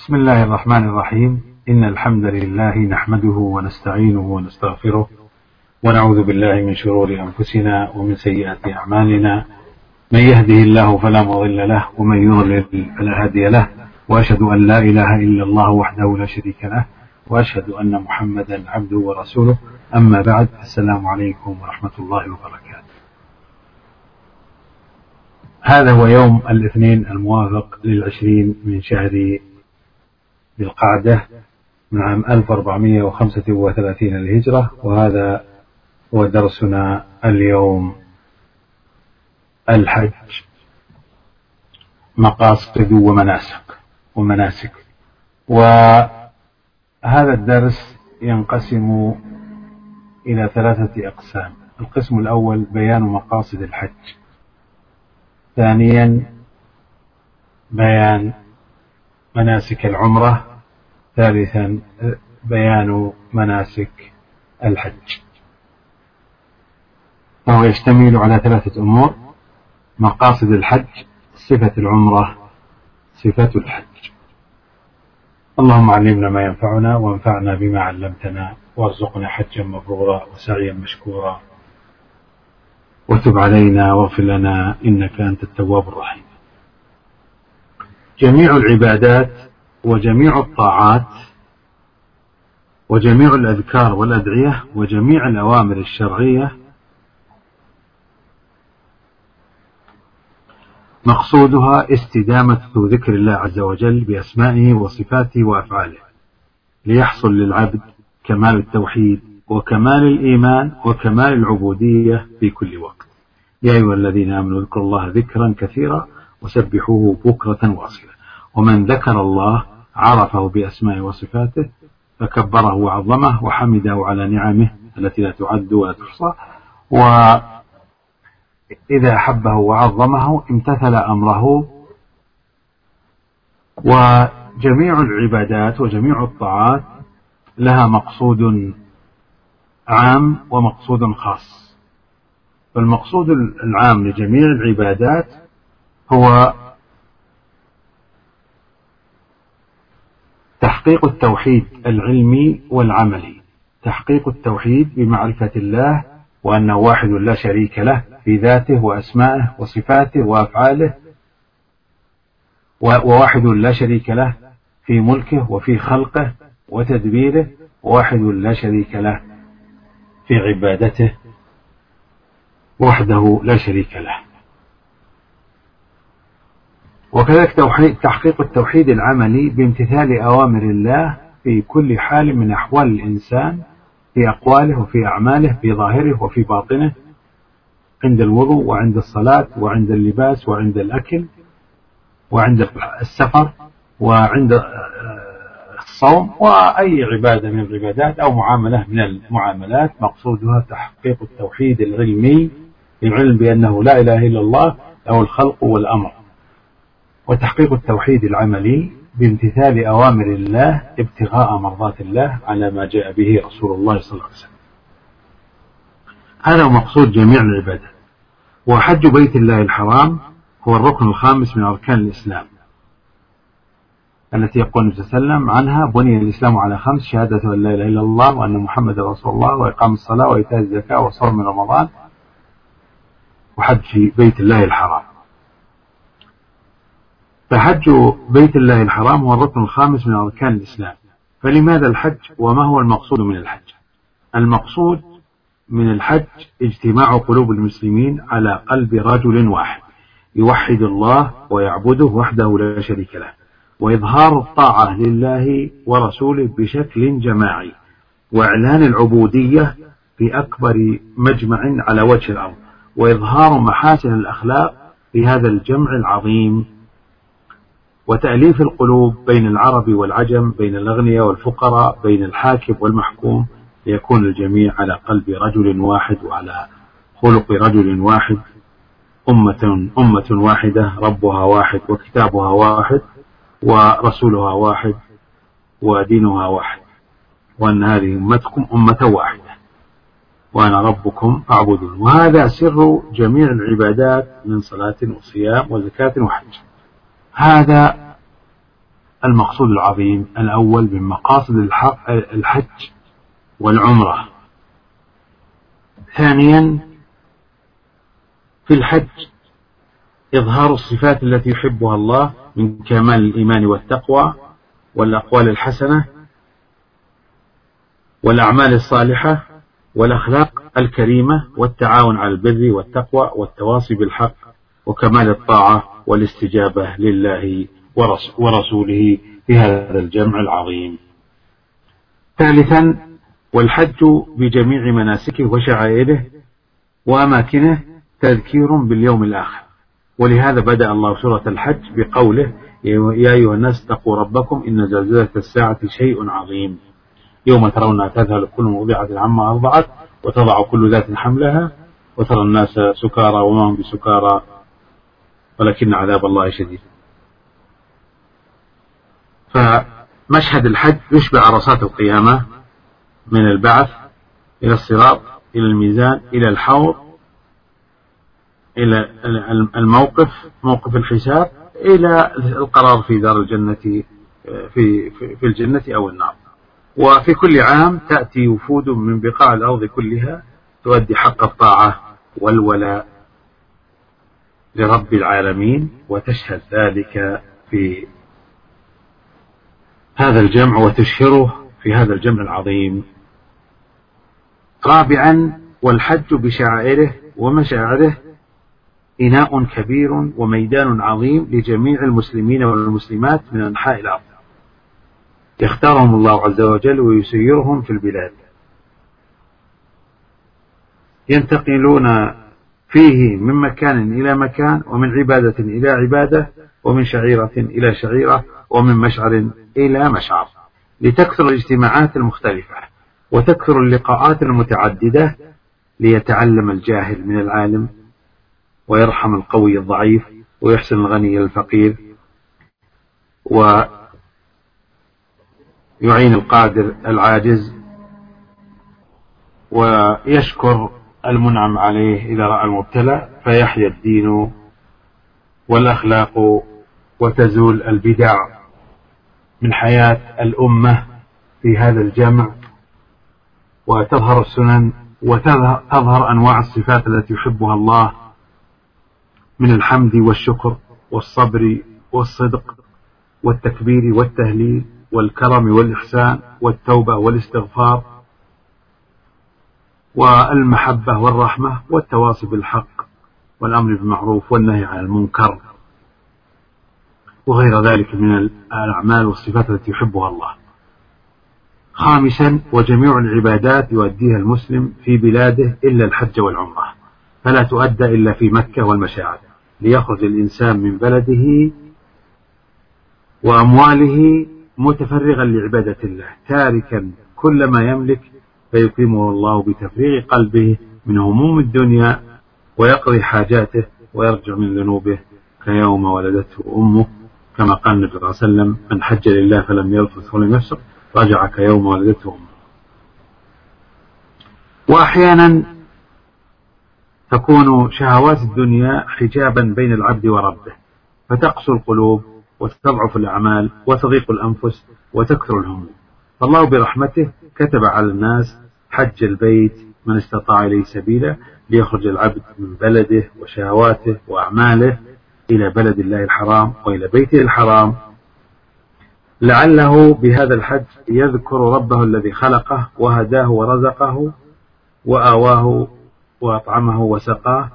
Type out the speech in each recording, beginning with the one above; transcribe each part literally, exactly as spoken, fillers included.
بسم الله الرحمن الرحيم. إن الحمد لله نحمده ونستعينه ونستغفره ونعوذ بالله من شرور أنفسنا ومن سيئات أعمالنا، من يهده الله فلا مضل له ومن يضلل فلا هادي له، وأشهد أن لا إله إلا الله وحده لا شريك له، وأشهد أن محمدا عبده ورسوله. أما بعد، السلام عليكم ورحمة الله وبركاته. هذا هو يوم الاثنين الموافق للعشرين من شهر ذي القعدة من عام ألف وأربعمائة وخمسة وثلاثين الهجرة، وهذا هو درسنا اليوم: الحج، مقاصد ومناسك ومناسك وهذا الدرس ينقسم إلى ثلاثة أقسام. القسم الأول بيان مقاصد الحج، ثانيا بيان مناسك العمرة، ثالثا بيان مناسك الحج. فهو يشتمل على ثلاثة أمور: مقاصد الحج، صفة العمرة، صفة الحج. اللهم علمنا ما ينفعنا وانفعنا بما علمتنا، وارزقنا حجا مبرورا وسعيا مشكورا، وتب علينا واغفر لنا إنك أنت التواب الرحيم. جميع العبادات وجميع الطاعات وجميع الأذكار والأدعية وجميع الأوامر الشرعية مقصودها استدامة ذكر الله عز وجل بأسمائه وصفاته وأفعاله، ليحصل للعبد كمال التوحيد وكمال الإيمان وكمال العبودية في كل وقت. يا أيها الذين آمنوا اذكروا الله ذكرا كثيرا وسبحوه بكرة وأصيلا. ومن ذكر الله عرفه بأسمائه وصفاته فكبره وعظمه وحمده على نعمه التي لا تعد ولا تحصى، وإذا أحبه وعظمه امتثل أمره. وجميع العبادات وجميع الطاعات لها مقصود عام ومقصود خاص. فالمقصود العام لجميع العبادات هو تحقيق التوحيد العلمي والعملي، تحقيق التوحيد بمعرفة الله وأنه واحد لا شريك له في ذاته وأسمائه وصفاته وأفعاله، وواحد لا شريك له في ملكه وفي خلقه وتدبيره، وواحد لا شريك له في عبادته وحده لا شريك له. وكذلك تحقيق التوحيد العملي بامتثال أوامر الله في كل حال من أحوال الإنسان، في أقواله وفي أعماله، في ظاهره وفي باطنه، عند الوضوء وعند الصلاة وعند اللباس وعند الأكل وعند السفر وعند الصوم، وأي عبادة من العبادات أو معاملة من المعاملات مقصودها تحقيق التوحيد العلمي، العلم بأنه لا إله إلا الله له الخلق والأمر، وتحقيق التوحيد العملي بامتثال أوامر الله ابتغاء مرضات الله على ما جاء به رسول الله صلى الله عليه وسلم. هذا هو مقصود جميع العبادات. وحج بيت الله الحرام هو الركن الخامس من أركان الإسلام، التي يقول النبي صلى الله عليه وسلم عنها: بني الإسلام على خمس: شهادة أن لا إله إلا الله وأن محمد رسول الله وإقام الصلاة وإيتاء الزكاة وصوم رمضان وحج بيت الله الحرام. فحج بيت الله الحرام هو الركن الخامس من أركان الإسلام. فلماذا الحج وما هو المقصود من الحج؟ المقصود من الحج اجتماع قلوب المسلمين على قلب رجل واحد يوحد الله ويعبده وحده لا شريك له، وإظهار الطاعة لله ورسوله بشكل جماعي، وإعلان العبودية في أكبر مجمع على وجه الأرض، وإظهار محاسن الأخلاق في هذا الجمع العظيم، وتأليف القلوب بين العرب والعجم، بين الأغنياء والفقراء، بين الحاكم والمحكوم، ليكون الجميع على قلب رجل واحد وعلى خلق رجل واحد، أمة أمة واحدة، ربها واحد وكتابها واحد ورسولها واحد ودينها واحد، وأن هذه أمتكم أمة واحدة وأنا ربكم فاعبدون. وهذا سر جميع العبادات من صلاة وصيام وزكاة وحج. هذا المقصود العظيم الأول من مقاصد الحج والعمرة. ثانيا في الحج إظهار الصفات التي يحبها الله من كمال الإيمان والتقوى والأقوال الحسنة والأعمال الصالحة والأخلاق الكريمة والتعاون على البر والتقوى والتواصي بالحق وكمال الطاعة والاستجابة لله ورسوله في هذا الجمع العظيم. ثالثا والحج بجميع مناسكه وشعائره وأماكنه تذكير باليوم الآخر، ولهذا بدأ الله سورة الحج بقوله يا أيها الناس اتقوا ربكم إن زلزلة الساعة شيء عظيم يوم ترونها تذهل كل مرضعة عما أرضعت وتضع كل ذات حملها وترى الناس سكارى وما هم بسكارى ولكن عذاب الله شديد. فمشهد الحج يشبه عرصات القيامة من البعث إلى الصراط إلى الميزان إلى الحوض إلى الموقف موقف الحساب إلى القرار في دار الجنة في في الجنة أو النار. وفي كل عام تأتي وفود من بقاع الأرض كلها تؤدي حق الطاعة والولاء لرب العالمين وتشهد ذلك في هذا الجمع وتشهره في هذا الجمع العظيم. رابعا والحج بشعائره ومشاعره إناء كبير وميدان عظيم لجميع المسلمين والمسلمات من أنحاء الأرض يختارهم الله عز وجل ويسيرهم في البلاد ينتقلون فيه من مكان إلى مكان ومن عبادة إلى عبادة ومن شعيرة إلى شعيرة ومن مشعر إلى مشعر لتكثر الاجتماعات المختلفة وتكثر اللقاءات المتعددة ليتعلم الجاهل من العالم ويرحم القوي الضعيف ويحسن الغني الفقير ويعين القادر العاجز ويشكر المنعم عليه إذا رأى المبتلى فيحيا الدين والأخلاق وتزول البدع من حياة الأمة في هذا الجمع وتظهر السنن وتظهر أنواع الصفات التي يحبها الله من الحمد والشكر والصبر والصدق والتكبير والتهليل والكرم والإحسان والتوبة والاستغفار والمحبة والرحمة والتواصي بالحق والأمر بالمعروف والنهي عن المنكر وغير ذلك من الأعمال والصفات التي يحبها الله. خامسا وجميع العبادات يؤديها المسلم في بلاده إلا الحج والعمرة فلا تؤدى إلا في مكة والمشاعر ليخرج الإنسان من بلده وأمواله متفرغا لعبادة الله تاركا كل ما يملك فيكرمه الله بتفريغ قلبه من هموم الدنيا ويقضي حاجاته ويرجع من ذنوبه كيوم ولدته أمه كما قال النبي صلى الله عليه وسلم من حج لله فلم يرفث ولم يفسق رجع كيوم ولدته أمه. وأحيانا تكون شهوات الدنيا حجابا بين العبد وربه فتقسو القلوب وتضعف الأعمال وتضيق الأنفس وتكثر الهموم فالله برحمته كتب على الناس حج البيت من استطاع إليه سبيلا ليخرج العبد من بلده وشهواته وأعماله إلى بلد الله الحرام وإلى بيته الحرام لعله بهذا الحج يذكر ربه الذي خلقه وهداه ورزقه وآواه وأطعمه وسقاه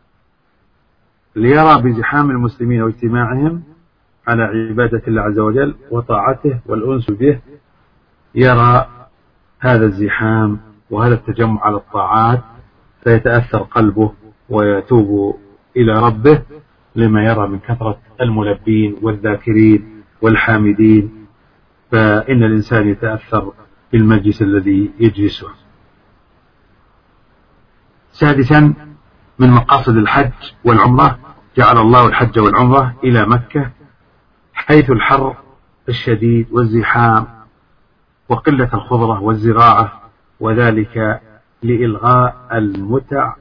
ليرى بزحام المسلمين واجتماعهم على عبادة الله عز وجل وطاعته والأنس به يرى هذا الزحام وهذا التجمع على الطاعات فيتأثر قلبه ويتوب إلى ربه لما يرى من كثرة الملبين والذاكرين والحامدين فإن الإنسان يتأثر بالمجلس الذي يجلسه. سادسا من مقاصد الحج والعمرة جعل الله الحج والعمرة إلى مكة حيث الحر الشديد والزحام وقلة الخضرة والزراعة وذلك لإلغاء المتع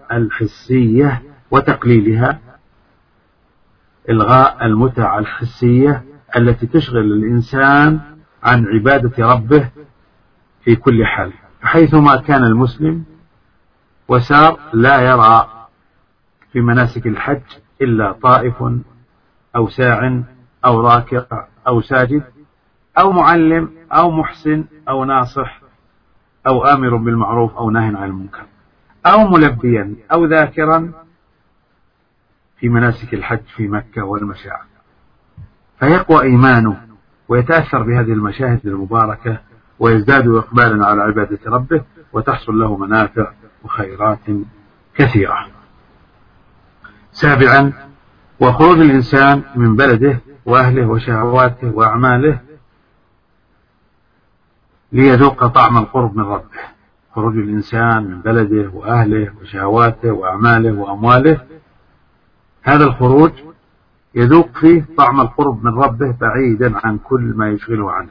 الحسية وتقليلها إلغاء المتع الحسية التي تشغل الإنسان عن عبادة ربه في كل حال، حيثما كان المسلم وسار لا يرى في مناسك الحج إلا طائف أو ساع أو راكع أو ساجد أو معلم أو محسن أو ناصح أو آمر بالمعروف أو ناهٍ عن المنكر أو ملبيا أو ذاكرا في مناسك الحج في مكة والمشاعر، فيقوى إيمانه ويتأثر بهذه المشاهد المباركة ويزداد إقبالا على عبادة ربه، وتحصل له منافع وخيرات كثيرة. سابعا، وخروج الإنسان من بلده وأهله وشهواته وأعماله ليذوق طعم القرب من ربه. خروج الإنسان من بلده وأهله وشهواته وأعماله وأمواله، هذا الخروج يذوق فيه طعم القرب من ربه بعيدا عن كل ما يشغله عنه،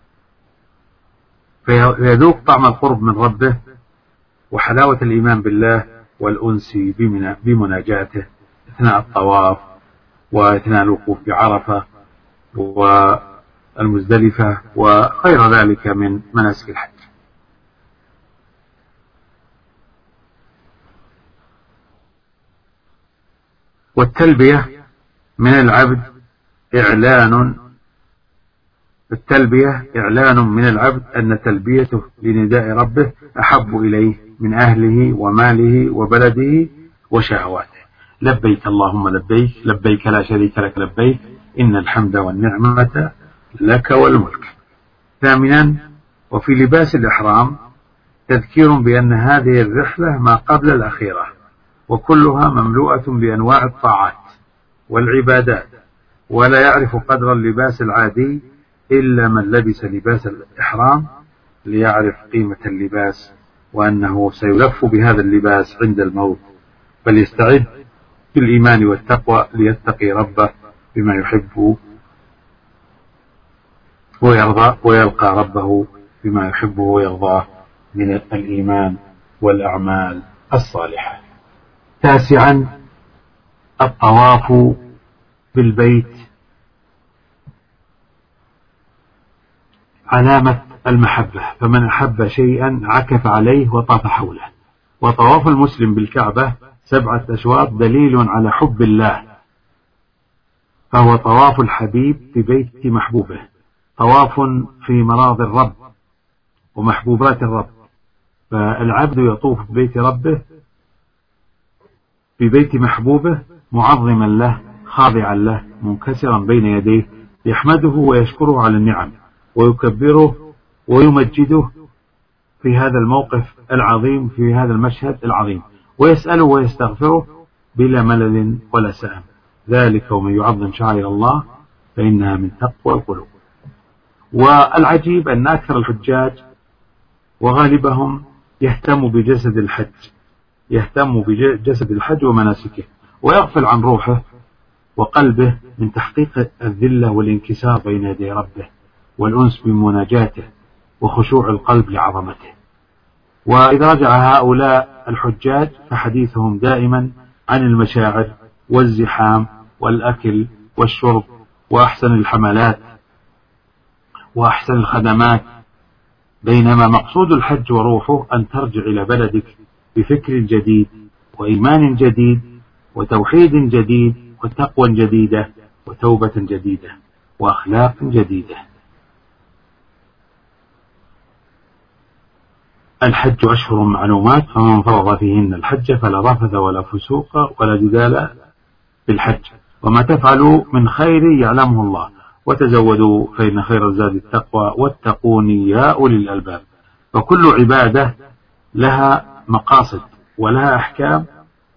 فيذوق طعم القرب من ربه وحلاوة الإيمان بالله والأنس بمناجاته أثناء الطواف وأثناء الوقوف بعرفة والمزدلفة وغير ذلك من مناسك الحج. والتلبية من العبد إعلان التلبية إعلان من العبد أن تلبيته لنداء ربه أحب إليه من أهله وماله وبلده وشهواته. لبيك اللهم لبيك، لبيك لا شريك لك لبيك، إن الحمد والنعمة لك والملك. ثامنا، وفي لباس الإحرام تذكير بأن هذه الرحلة ما قبل الأخيرة، وكلها مملوءة بأنواع الطاعات والعبادات، ولا يعرف قدر اللباس العادي إلا من لبس لباس الإحرام ليعرف قيمة اللباس وأنه سيلف بهذا اللباس عند الموت، فليستعد بالإيمان والتقوى ليتقي ربه بما يحب ويرضى، ويلقى ربه بما يحبه ويرضاه من الإيمان والأعمال الصالحة. تاسعا، الطواف بالبيت علامة المحبة، فمن أحب شيئا عكف عليه وطاف حوله. وطواف المسلم بالكعبة سبعة أشواط دليل على حب الله، فهو طواف الحبيب في بيت محبوبه، طواف في مراضي الرب ومحبوبات الرب، فالعبد يطوف ببيت ربه في بيت محبوبه معظما له خاضعا له منكسرا بين يديه يحمده ويشكره على النعم ويكبره ويمجده في هذا الموقف العظيم، في هذا المشهد العظيم، ويسأله ويستغفره بلا ملل ولا سأم. ذلك ومن يعظم شعائر الله فإنها من تقوى القلوب. والعجيب أن أكثر الحجاج وغالبهم يهتم بجسد الحج يهتم بجسد الحج ومناسكه، ويغفل عن روحه وقلبه من تحقيق الذلة والانكسار بين يدي ربه والأنس بمناجاته وخشوع القلب لعظمته. وإذا رجع هؤلاء الحجاج فحديثهم دائما عن المشاعر والزحام والأكل والشرب وأحسن الحملات وأحسن الخدمات، بينما مقصود الحج وروحه أن ترجع إلى بلدك بفكر جديد وإيمان جديد وتوحيد جديد وتقوى جديدة وتوبة جديدة وأخلاق جديدة. الحج أشهر معلومات، فمن فرض فيهن الحج فلا رفث ولا فسوق ولا جدال في الحج، وما تفعلوا من خير يعلمه الله، وتزودوا فإن خير الزاد التقوى واتقوني يا أولي الألباب. فكل عبادة لها مقاصد ولها أحكام،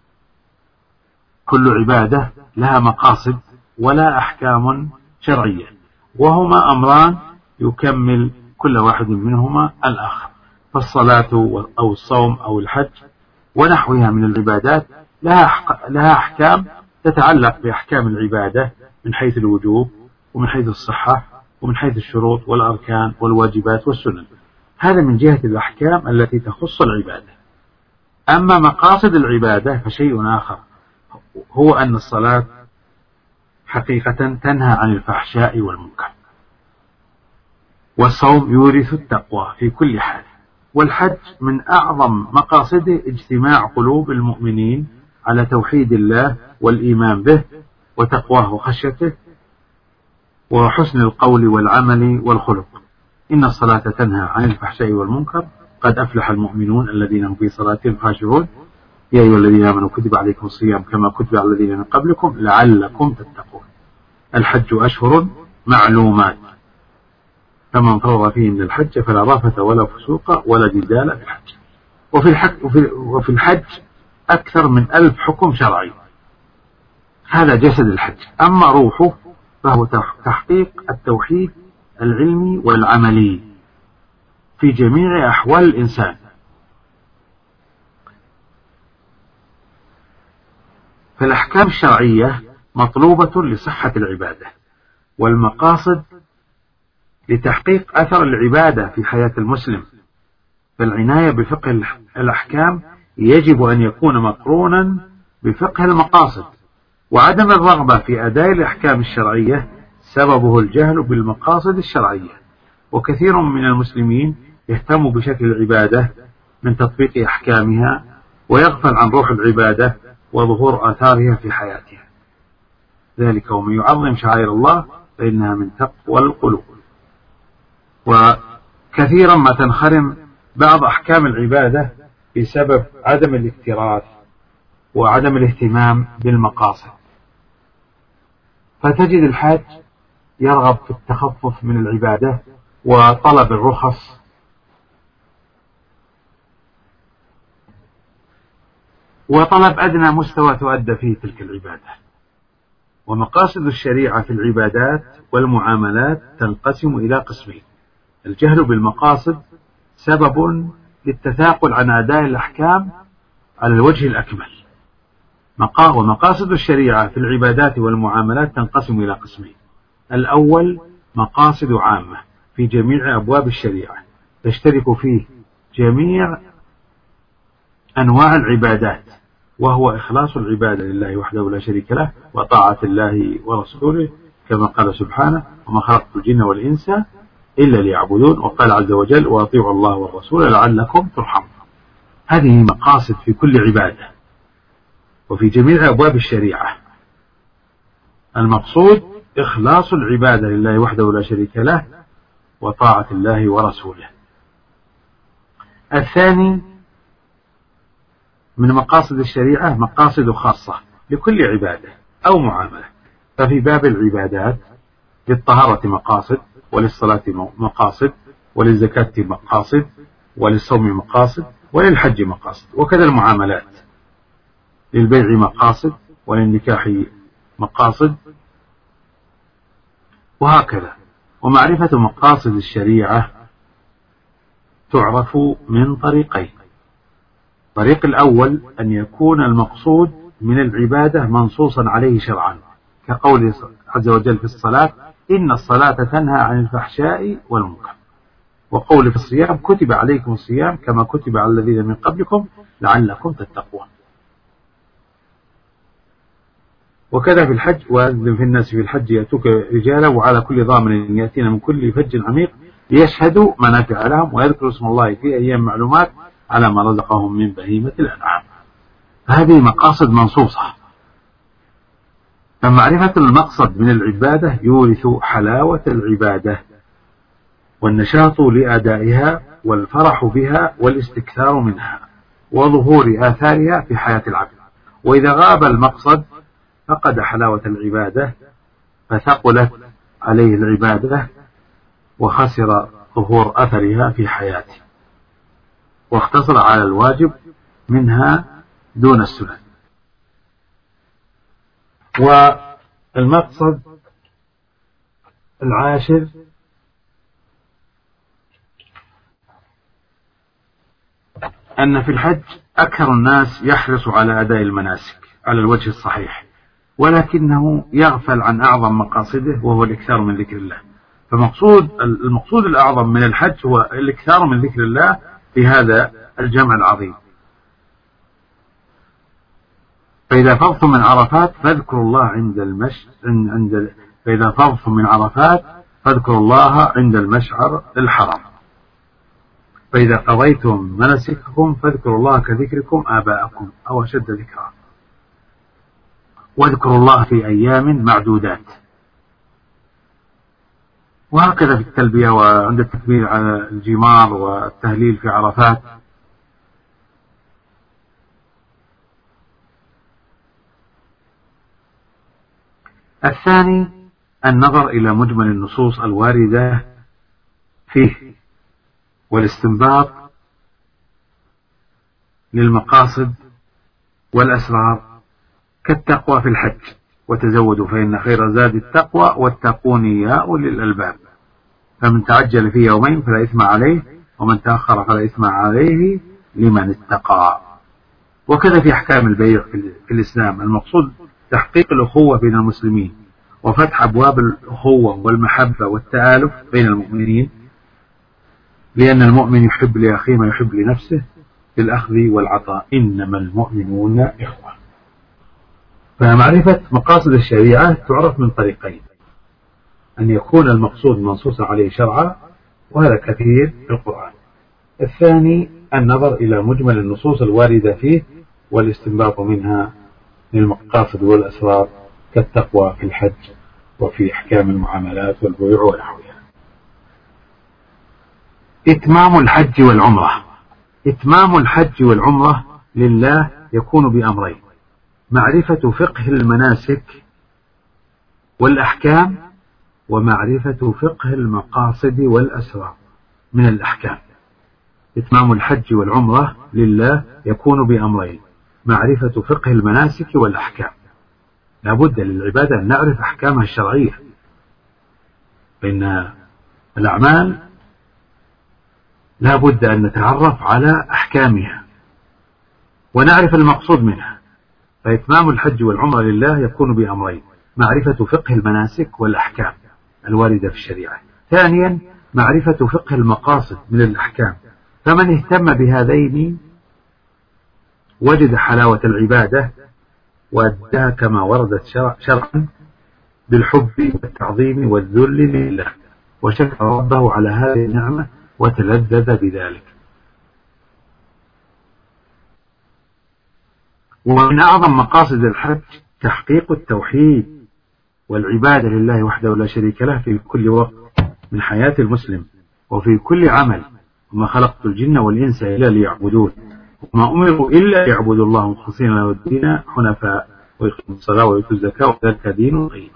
كل عبادة لها مقاصد ولا أحكام شرعية، وهما أمران يكمل كل واحد منهما الآخر. فالصلاة أو الصوم أو الحج ونحوها من العبادات لها أحكام تتعلق بأحكام العبادة من حيث الوجوب ومن حيث الصحة ومن حيث الشروط والأركان والواجبات والسنن، هذا من جهة الأحكام التي تخص العبادة. أما مقاصد العبادة فشيء آخر، هو أن الصلاة حقيقة تنهى عن الفحشاء والمنكر، والصوم يورث التقوى في كل حال. والحج من أعظم مقاصده اجتماع قلوب المؤمنين على توحيد الله والإيمان به وتقواه وخشيته وحسن القول والعمل والخلق. إن الصلاة تنهى عن الفحشاء والمنكر، قد أفلح المؤمنون الذين هم في صلاتهم خاشعون، يا أيها الذين آمنوا كتب عليكم الصيام كما كتب على الذين من قبلكم لعلكم تتقون. الحج أشهر معلومات، فمن فرض فيهن الحج فلا رفث ولا فسوق ولا جدال في الحج. وفي الحج, وفي, وفي الحج أكثر من ألف حكم شرعي، هذا جسد الحج. أما روحه فهو تحقيق التوحيد العلمي والعملي في جميع أحوال الإنسان. فالأحكام الشرعية مطلوبة لصحة العبادة، والمقاصد لتحقيق أثر العبادة في حياة المسلم. فالعناية بفقه الأحكام يجب أن يكون مقرونا بفقه المقاصد، وعدم الرغبة في أداء الأحكام الشرعية سببه الجهل بالمقاصد الشرعية. وكثير من المسلمين يهتم بشكل العبادة من تطبيق أحكامها ويغفل عن روح العبادة وظهور آثارها في حياتها. ذلك ومن يعظم شعائر الله فإنها من تقوى القلوب. وكثيرا ما تنخرم بعض أحكام العبادة بسبب عدم الاكتراث وعدم الاهتمام بالمقاصد، فتجد الحاج يرغب في التخفف من العبادة وطلب الرخص وطلب أدنى مستوى تؤدى فيه تلك العبادة. ومقاصد الشريعة في العبادات والمعاملات تنقسم إلى قسمين: الجهل بالمقاصد سبب للتثاقل عن أداء الأحكام على الوجه الأكمل. ومقاصد الشريعة في العبادات والمعاملات تنقسم إلى قسمين: الأول مقاصد عامة في جميع أبواب الشريعة تشترك فيه جميع أنواع العبادات، وهو إخلاص العبادة لله وحده لا شريك له وطاعة الله ورسوله، كما قال سبحانه: وما خلقت الجن والإنس إلا ليعبدون. وقال عز وجل: وأطيعوا الله والرسول لعلكم ترحمون. هذه مقاصد في كل عبادة وفي جميع أبواب الشريعة. المقصود إخلاص العبادة لله وحده لا شريك له وطاعة الله ورسوله. الثاني من مقاصد الشريعة مقاصد خاصة لكل عبادة أو معاملة. ففي باب العبادات للطهارة مقاصد، وللصلاة مقاصد، وللزكاة مقاصد، وللصوم مقاصد، وللحج مقاصد. وكذا المعاملات: للبيع مقاصد، وللنكاح مقاصد، وهكذا. ومعرفة مقاصد الشريعة تعرف من طريقين: الطريق الأول أن يكون المقصود من العبادة منصوصا عليه شرعا، كقول عز وجل في الصلاة: إن الصلاة تنهى عن الفحشاء والمنكر، وقول في الصيام: كتب عليكم الصيام كما كتب على الذين من قبلكم لعلكم تتقون. وكذا في الحج: وأذن في الناس في الحج يأتوك رجالا وعلى كل ضامر يأتين من كل فج عميق ليشهدوا منافع لهم ويذكروا اسم الله في أيام معلومات على ما رزقهم من بهيمة الأنعام. هذه مقاصد منصوصة. فمعرفة المقصد من العبادة يورث حلاوة العبادة والنشاط لأدائها والفرح بها والاستكثار منها وظهور آثارها في حياة العبد. وإذا غاب المقصد فقد حلاوة العبادة فثقلت عليه العبادة وخسر ظهور أثرها في حياته واختصر على الواجب منها دون السنن. والمقصد العاشر أن في الحج أكثر الناس يحرص على أداء المناسك على الوجه الصحيح، ولكنه يغفل عن أعظم مقاصده وهو الإكثار من ذكر الله. فمقصود المقصود الأعظم من الحج هو الإكثار من ذكر الله في هذا الجمع العظيم. فإذا فضتم من عرفات فاذكروا الله عند المش عند فإذا فضتم من عرفات فاذكروا الله عند المشعر الحرام. فإذا قضيتم مناسككم فاذكروا الله كذكركم آباءكم أو أشد ذكرا. واذكروا الله في أيام معدودات. وهكذا في التلبية وعند التكبير على الجمار والتهليل في عرفات. الثاني النظر إلى مجمل النصوص الواردة فيه والاستنباط للمقاصد والأسرار كالتقوى في الحج، وتزودوا فإن خير زاد التقوى واتقون يا أولي الألباب، فمن تعجل في يومين فلا إثم عليه ومن تأخر فلا إثم عليه لمن اتقى. وكذا في أحكام البيع في الإسلام المقصود تحقيق الأخوة بين المسلمين وفتح أبواب الأخوة والمحبة والتآلف بين المؤمنين، لأن المؤمن يحب لأخيه ما يحب لنفسه بالأخذ والعطاء، إنما المؤمنون إخوة. فمعرفة مقاصد الشريعة تعرف من طريقين: أن يكون المقصود منصوصا عليه شرعا، وهذا كثير في القرآن. الثاني النظر إلى مجمل النصوص الواردة فيه والاستنباط منها للمقاصد والأسرار كالتقوى في الحج وفي أحكام المعاملات والبيوع ونحوها. إتمام الحج والعمرة. إتمام الحج والعمرة لله يكون بأمرين: معرفة فقه المناسك والأحكام، ومعرفة فقه المقاصد والأسرار من الأحكام. إتمام الحج والعمرة لله يكون بأمرين: معرفة فقه المناسك والأحكام. لا بد للعبادة أن نعرف أحكامها الشرعية، فإن الأعمال لا بد أن نتعرف على أحكامها ونعرف المقصود منها. فإتمام الحج والعمرة لله يكون بأمرين: معرفة فقه المناسك والأحكام الواردة في الشريعة. ثانيا معرفة فقه المقاصد من الأحكام. فمن اهتم بهذين وجد حلاوة العبادة وأداها كما وردت شرعا بالحب والتعظيم والذل لله، وشكر ربه على هذه النعمة وتلذذ بذلك. ومن أعظم مقاصد الحج تحقيق التوحيد والعبادة لله وحده لا شريك له في كل وقت من حياة المسلم وفي كل عمل. وما خلقت الجن والإنس إلا ليعبدون وما أمروا إلا ليعبدوا الله مخلصين له الدين حنفاء ويقيموا الصلاة ويؤتوا الزكاة وذلك دين القيم.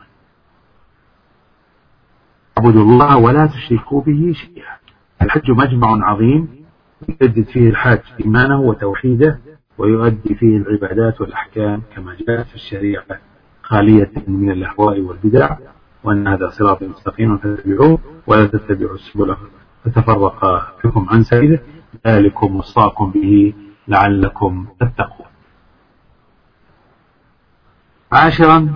اعبدوا الله ولا تشركوا به شيئا. الحج مجمع عظيم يجدد فيه الحاج إيمانه وتوحيده ويؤدي فيه العبادات والأحكام كما جاءت في الشريعة خالية من الأهواء والبدع، وأن هذا صراط مستقيم فاتبعوه ولا تتبعوا السبل فتفرق بكم عن سبيله ذلكم وصاكم به لعلكم تتقون. عاشرا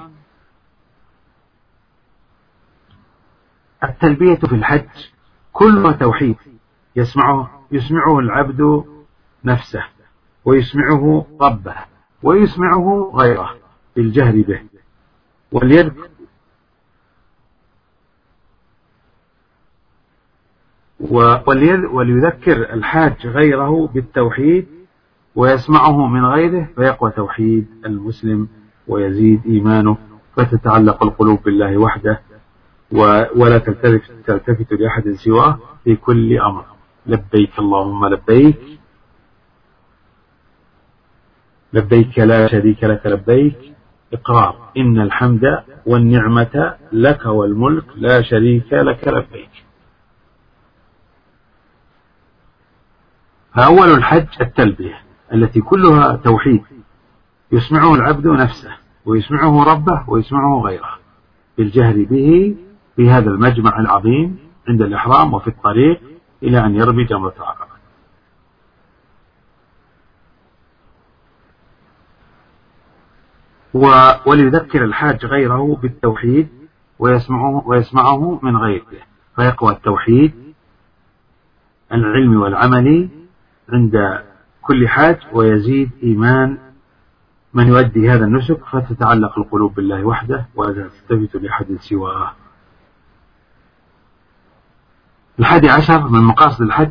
التلبية في الحج كلها توحيد يسمعه, يسمعه العبد نفسه ويسمعه ربه ويسمعه غيره بالجهر به، وليذكر وليذكر الحاج غيره بالتوحيد ويسمعه من غيره فيقوى توحيد المسلم ويزيد إيمانه فتتعلق القلوب بالله وحده ولا تلتفت لأحد سواه في كل أمر. لبيك اللهم لبيك لبيك لا شريك لك لبيك. إقرار إن الحمد والنعمة لك والملك لا شريك لك لبيك. فأول الحج التلبية التي كلها توحيد يسمعه العبد نفسه ويسمعه ربه ويسمعه غيره بالجهر به في هذا المجمع العظيم عند الإحرام وفي الطريق إلى أن يرمي جمرة العقبة. وليذكر الحاج غيره بالتوحيد ويسمعه, ويسمعه من غيره فيقوى التوحيد العلم والعمل عند كل حاج ويزيد إيمان من يؤدي هذا النسك فتتعلق القلوب بالله وحده ولا تلتفت لأحد سواه. الحادي عشر من مقاصد الحج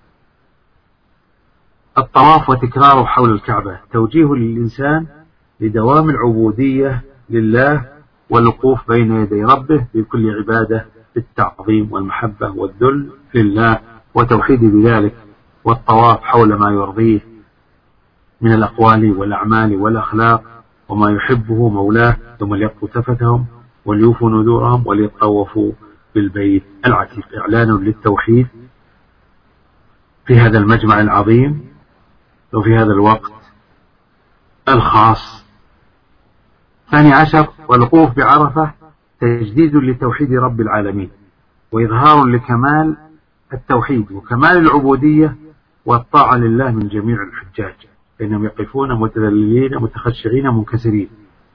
الطواف وتكراره حول الكعبة، توجيه للإنسان لدوام العبودية لله والوقوف بين يدي ربه بكل عبادة بالتعظيم والمحبة والذل لله وتوحيده بذلك، والطواف حول ما يرضيه من الأقوال والأعمال والأخلاق وما يحبه مولاه، ثم ليقضوا تفتهم وليوفوا نذورهم وليطوفوا بالبيت العتيق، إعلان للتوحيد في هذا المجمع العظيم وفي هذا الوقت الخاص. ثاني عشر والوقوف بعرفة تجديد لتوحيد رب العالمين وإظهار لكمال التوحيد وكمال العبودية والطاعة لله من جميع الحجاج، فإنهم يقفون متذللين متخشعين منكسرين.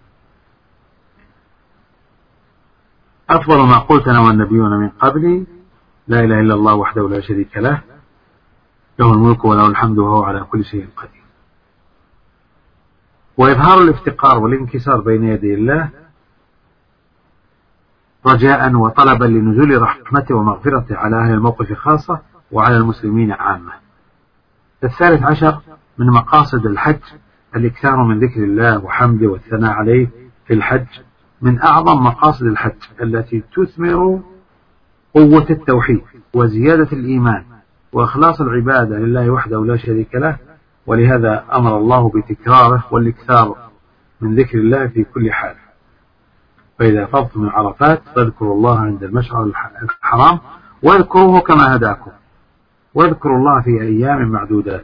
أفضل ما قلت أنا والنبيون من قبلي لا إله إلا الله وحده لا شريك له، له الملك وله الحمد وهو على كل شيء قدير. وإظهار الافتقار والانكسار بين يدي الله رجاء وطلبا لنزول رحمته ومغفرته على أهل الموقف خاصة وعلى المسلمين عامة. الثالث عشر من مقاصد الحج الإكثار من ذكر الله وحمده والثناء عليه في الحج، من أعظم مقاصد الحج التي تثمر قوة التوحيد وزيادة الإيمان وإخلاص العبادة لله وحده لا شريك له، ولهذا أمر الله بتكراره والإكثار من ذكر الله في كل حال. فإذا أفضتم من عرفات فاذكروا الله عند المشعر الحرام واذكروه كما هداكم واذكروا الله في أيام معدودات.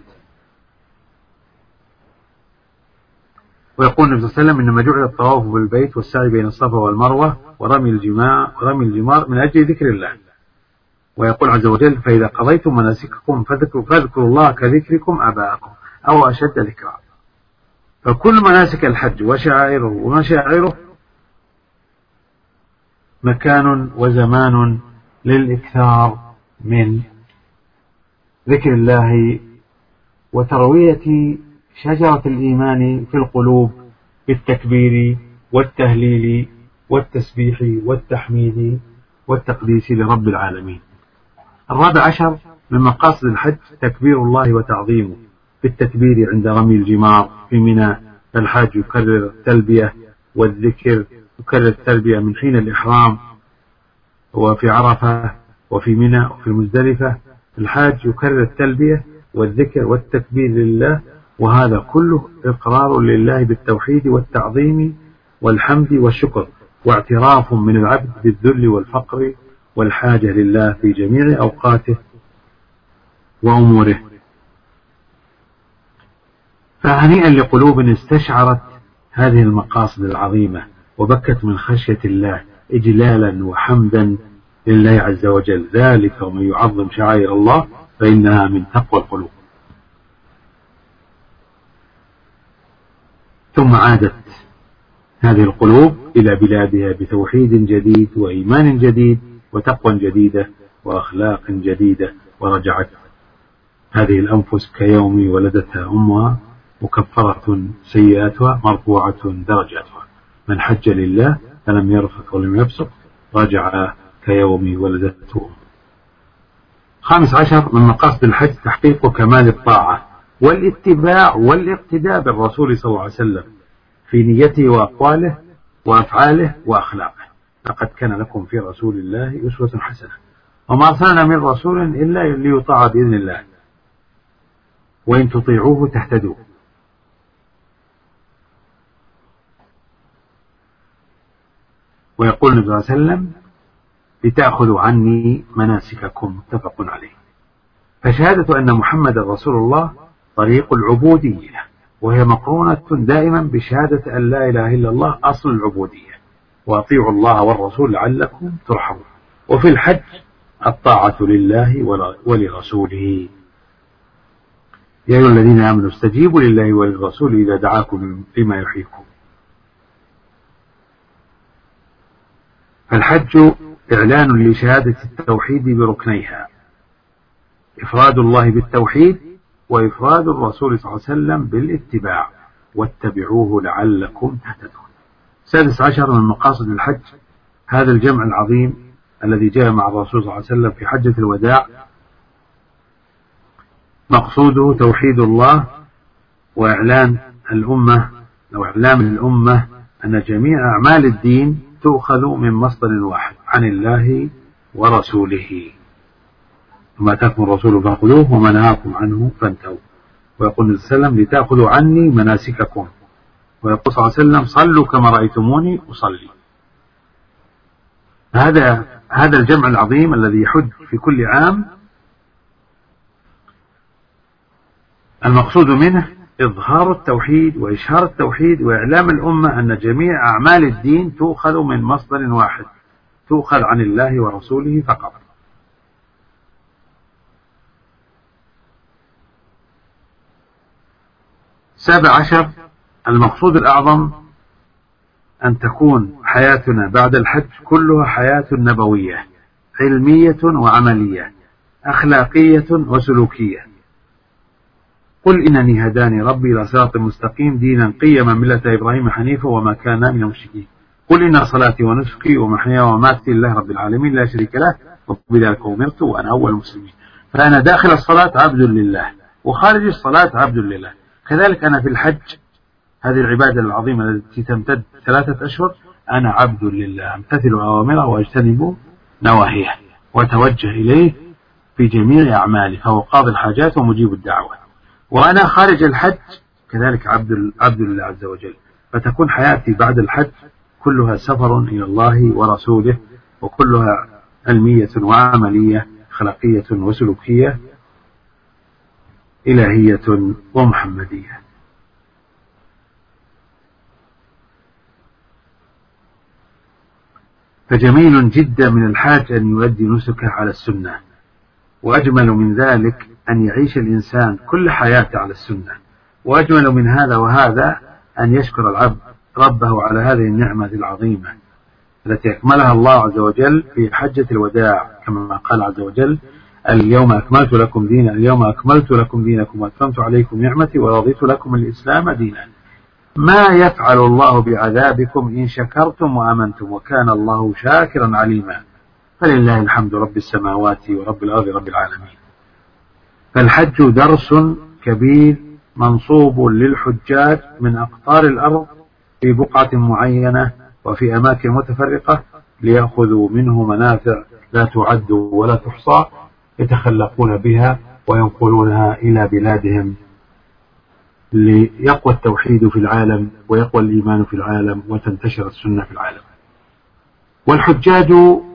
ويقول النبي صلى الله عليه وسلم إنما جعل الطواف بالبيت والسعي بين الصفا والمروة ورمي الجمار ورمي الجمار من أجل ذكر الله. ويقول عز وجل فإذا قضيتم مناسككم فاذكروا, فاذكروا الله كذكركم آباءكم أو أشد ذكرا. فكل مناسك الحج وشعائره ومشاعره مكان وزمان للإكثار من ذكر الله وتروية شجرة الإيمان في القلوب بالتكبير والتهليل والتسبيح والتحميد والتقديس لرب العالمين. الرابع عشر من مقاصد الحج تكبير الله وتعظيمه بالتكبير عند رمي الجمار في منى. الحاج يكرر التلبية والذكر، يكرر التلبية من حين الإحرام وفي عرفة وفي منى وفي المزدلفة. الحاج يكرر التلبية والذكر والتكبير لله، وهذا كله إقرار لله بالتوحيد والتعظيم والحمد والشكر، واعتراف من العبد بالذل والفقر والحاجة لله في جميع أوقاته وأموره. فهنيئا لقلوب استشعرت هذه المقاصد العظيمة وبكت من خشية الله إجلالا وحمدا لله عز وجل، ذلك ومن يعظم شعائر الله فإنها من تقوى القلوب. ثم عادت هذه القلوب إلى بلادها بتوحيد جديد وإيمان جديد وتقوى جديدة وأخلاق جديدة، ورجعت هذه الأنفس كيوم ولدتها أمها مكفرة سيئاتها مرفوعة درجاتها. من حج لله فلم يرفث ولم يفسق رجع كيوم ولدته أمه. خامس عشر من مقاصد الحج تحقيق كمال الطاعة والاتباع والاقتداء بالرسول صلى الله عليه وسلم في نيته وأقواله وأفعاله وأخلاقه. لقد كان لكم في رسول الله أسوة حسنة وما أرسلنا من رسول إلا ليطاع بإذن الله وإن تطيعوه تهتدوا. ويقول النبي صلى الله عليه وسلم لتأخذوا عني مناسككم، متفق عليه. فشهادة أن محمد رسول الله طريق العبودية، وهي مقرونة دائما بشهادة أن لا إله إلا الله أصل العبودية، وأطيعوا الله والرسول لعلكم ترحمون. وفي الحج الطاعة لله ولرسوله. يا أيها الذين آمنوا استجيبوا لله وللرسول إذا دعاكم لما يحييكم. فالحج إعلان لشهادة التوحيد بركنيها، إفراد الله بالتوحيد وإفراد الرسول صلى الله عليه وسلم بالاتباع، واتبعوه لعلكم تهتدون. سادس عشر من مقاصد الحج هذا الجمع العظيم الذي جاء مع الرسول صلى الله عليه وسلم في حجة الوداع، مقصوده توحيد الله وإعلان الأمة أو إعلام الأمة أن جميع أعمال الدين تؤخذ من مصدر واحد عن الله ورسوله. وما آتاكم الرسول فخذوه وما نهاكم عنه فانتهوا. ويقول صلى الله عليه وسلم لتأخذوا عني مناسككم، ويقول صلى الله عليه وسلم صلوا كما رأيتموني أصلي. هذا هذا الجمع العظيم الذي يحج في كل عام المقصود منه إظهار التوحيد وإشهار التوحيد وإعلام الأمة أن جميع أعمال الدين تؤخذ من مصدر واحد، تؤخذ عن الله ورسوله فقط. سابع عشر المقصود الأعظم أن تكون حياتنا بعد الحج كلها حياة نبوية علمية وعملية أخلاقية وسلوكية. قل إنني هداني ربي إلى صراط مستقيم دينا قيما ملة إبراهيم حنيفا وما كان من المشركين. قل إن صلاتي ونسكي ومحياي ومماتي لله رب العالمين لا شريك له وبذلك أمرت وأنا أول المسلمين. فأنا داخل الصلاة عبد لله وخارج الصلاة عبد لله. كذلك أنا في الحج هذه العبادة العظيمة التي تمتد ثلاثة أشهر أنا عبد لله أمتثل أوامره وأجتنب نواهيه وأتوجه إليه في جميع أعمالي فهو قاضي الحاجات ومجيب الدعوات. وأنا خارج الحج كذلك عبد عبد لله عز وجل. فتكون حياتي بعد الحج كلها سفر إلى الله ورسوله وكلها علمية وعملية أخلاقية وسلوكية إلهية ومحمدية. فجميل جدا من الحاج أن يؤدي نسكه على السنة، وأجمل من ذلك أن يعيش الإنسان كل حياته على السنة، وأجمل من هذا وهذا أن يشكر العبد ربه على هذه النعمة العظيمة التي أكملها الله عز وجل في حجة الوداع كما قال عز وجل اليوم أكملت لكم دين اليوم أكملت لكم دينكم وأتممت عليكم نعمتي ورضيت لكم الإسلام دينا. ما يفعل الله بعذابكم إن شكرتم وآمنتم وكان الله شاكرا عليما. فلله الحمد رب السماوات ورب الأرض رب العالمين. فالحج درس كبير منصوب للحجاج من أقطار الأرض في بقعة معينة وفي أماكن متفرقة ليأخذوا منه منافع لا تعد ولا تحصى يتخلقون بها وينقلونها إلى بلادهم ليقوى التوحيد في العالم ويقوى الإيمان في العالم وتنتشر السنة في العالم. والحجاج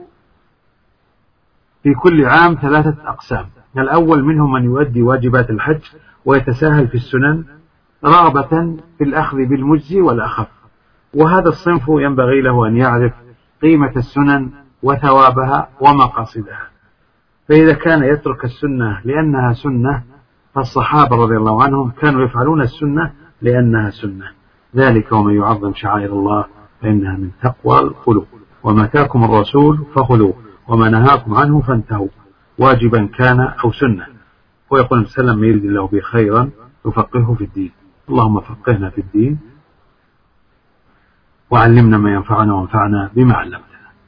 في كل عام ثلاثة أقسام. الأول منهم من يؤدي واجبات الحج ويتساهل في السنن رغبة في الأخذ بالمجزي والأخف، وهذا الصنف ينبغي له أن يعرف قيمة السنن وثوابها ومقاصدها. فإذا كان يترك السنة لأنها سنة فالصحابة رضي الله عنهم كانوا يفعلون السنة لأنها سنة. ذلك ومن يعظم شعائر الله فإنها من تقوى القلوب. وما آتاكم الرسول فخذوه وما نهاكم عنه فانتهوا واجبا كان أو سنة. ويقول صلى الله عليه وسلم يريد الله به خيرا يفقهه في الدين. اللهم فقهنا في الدين وعلمنا ما ينفعنا وانفعنا بما علمتنا.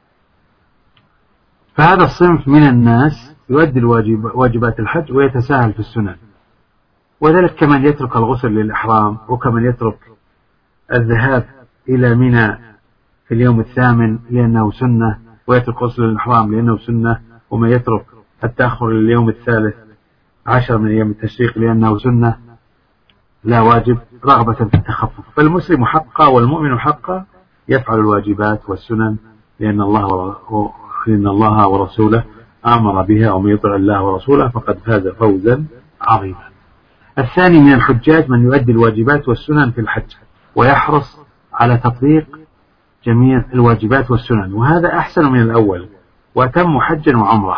فهذا الصنف من الناس يؤدي الواجب واجبات الحج ويتساهل في السنن، وذلك كمن يترك الغسل للإحرام وكمن يترك الذهاب إلى منى في اليوم الثامن لأنه سنة ويترك غسل الإحرام لأنه سنة، ومن يترك التأخر لليوم الثالث عشر من أيام التشريق لأنه سنة لا واجب رغبة في التخفف. فالمسلم حقا والمؤمن حقا يفعل الواجبات والسنن لأن الله لأن الله ورسوله أمر بها، ومن يطع الله ورسوله فقد فاز فوزا عظيما. الثاني من الحجاج من يؤدي الواجبات والسنن في الحج ويحرص على تطبيق جميع الواجبات والسنن، وهذا أحسن من الأول وأتم حجا وعمرة.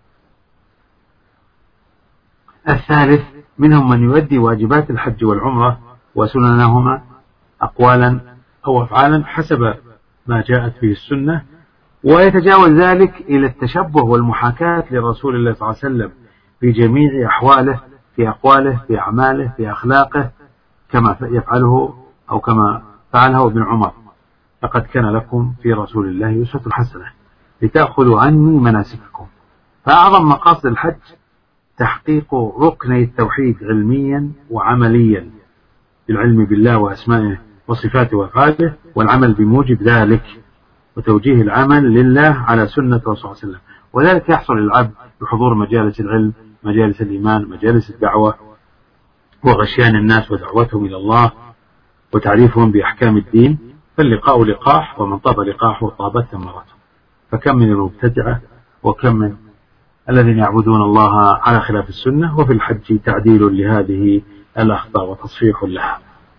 الثالث منهم من يؤدي واجبات الحج والعمرة وسننهما أقوالا أو أفعالا حسب ما جاءت به السنة، ويتجاوز ذلك إلى التشبه والمحاكاة لرسول الله صلى الله عليه وسلم في جميع أحواله، في أقواله، في أعماله، في أخلاقه، كما يفعله أو كما فعله ابن عمر: لقد كان لكم في رسول الله أسوة حسنة لتأخذوا عني مناسككم. فأعظم مقاصد الحج تحقيق ركني التوحيد علميا وعمليا، بالعلم بالله وأسمائه وصفاته وأفعاله، والعمل بموجب ذلك، وتوجيه العمل لله على سنة رسول الله صلى الله عليه وسلم. وذلك يحصل للعبد بحضور مجالس العلم، مجالس الإيمان، مجالس الدعوة، وغشيان الناس ودعوتهم إلى الله وتعريفهم بأحكام الدين. فاللقاء لقاح، ومن طاب لقاحه طابت ثمرته. فكم من المبتدعة وكم من الذين يعبدون الله على خلاف السنة، وفي الحج تعديل لهذه الأخطاء وتصحيح لها.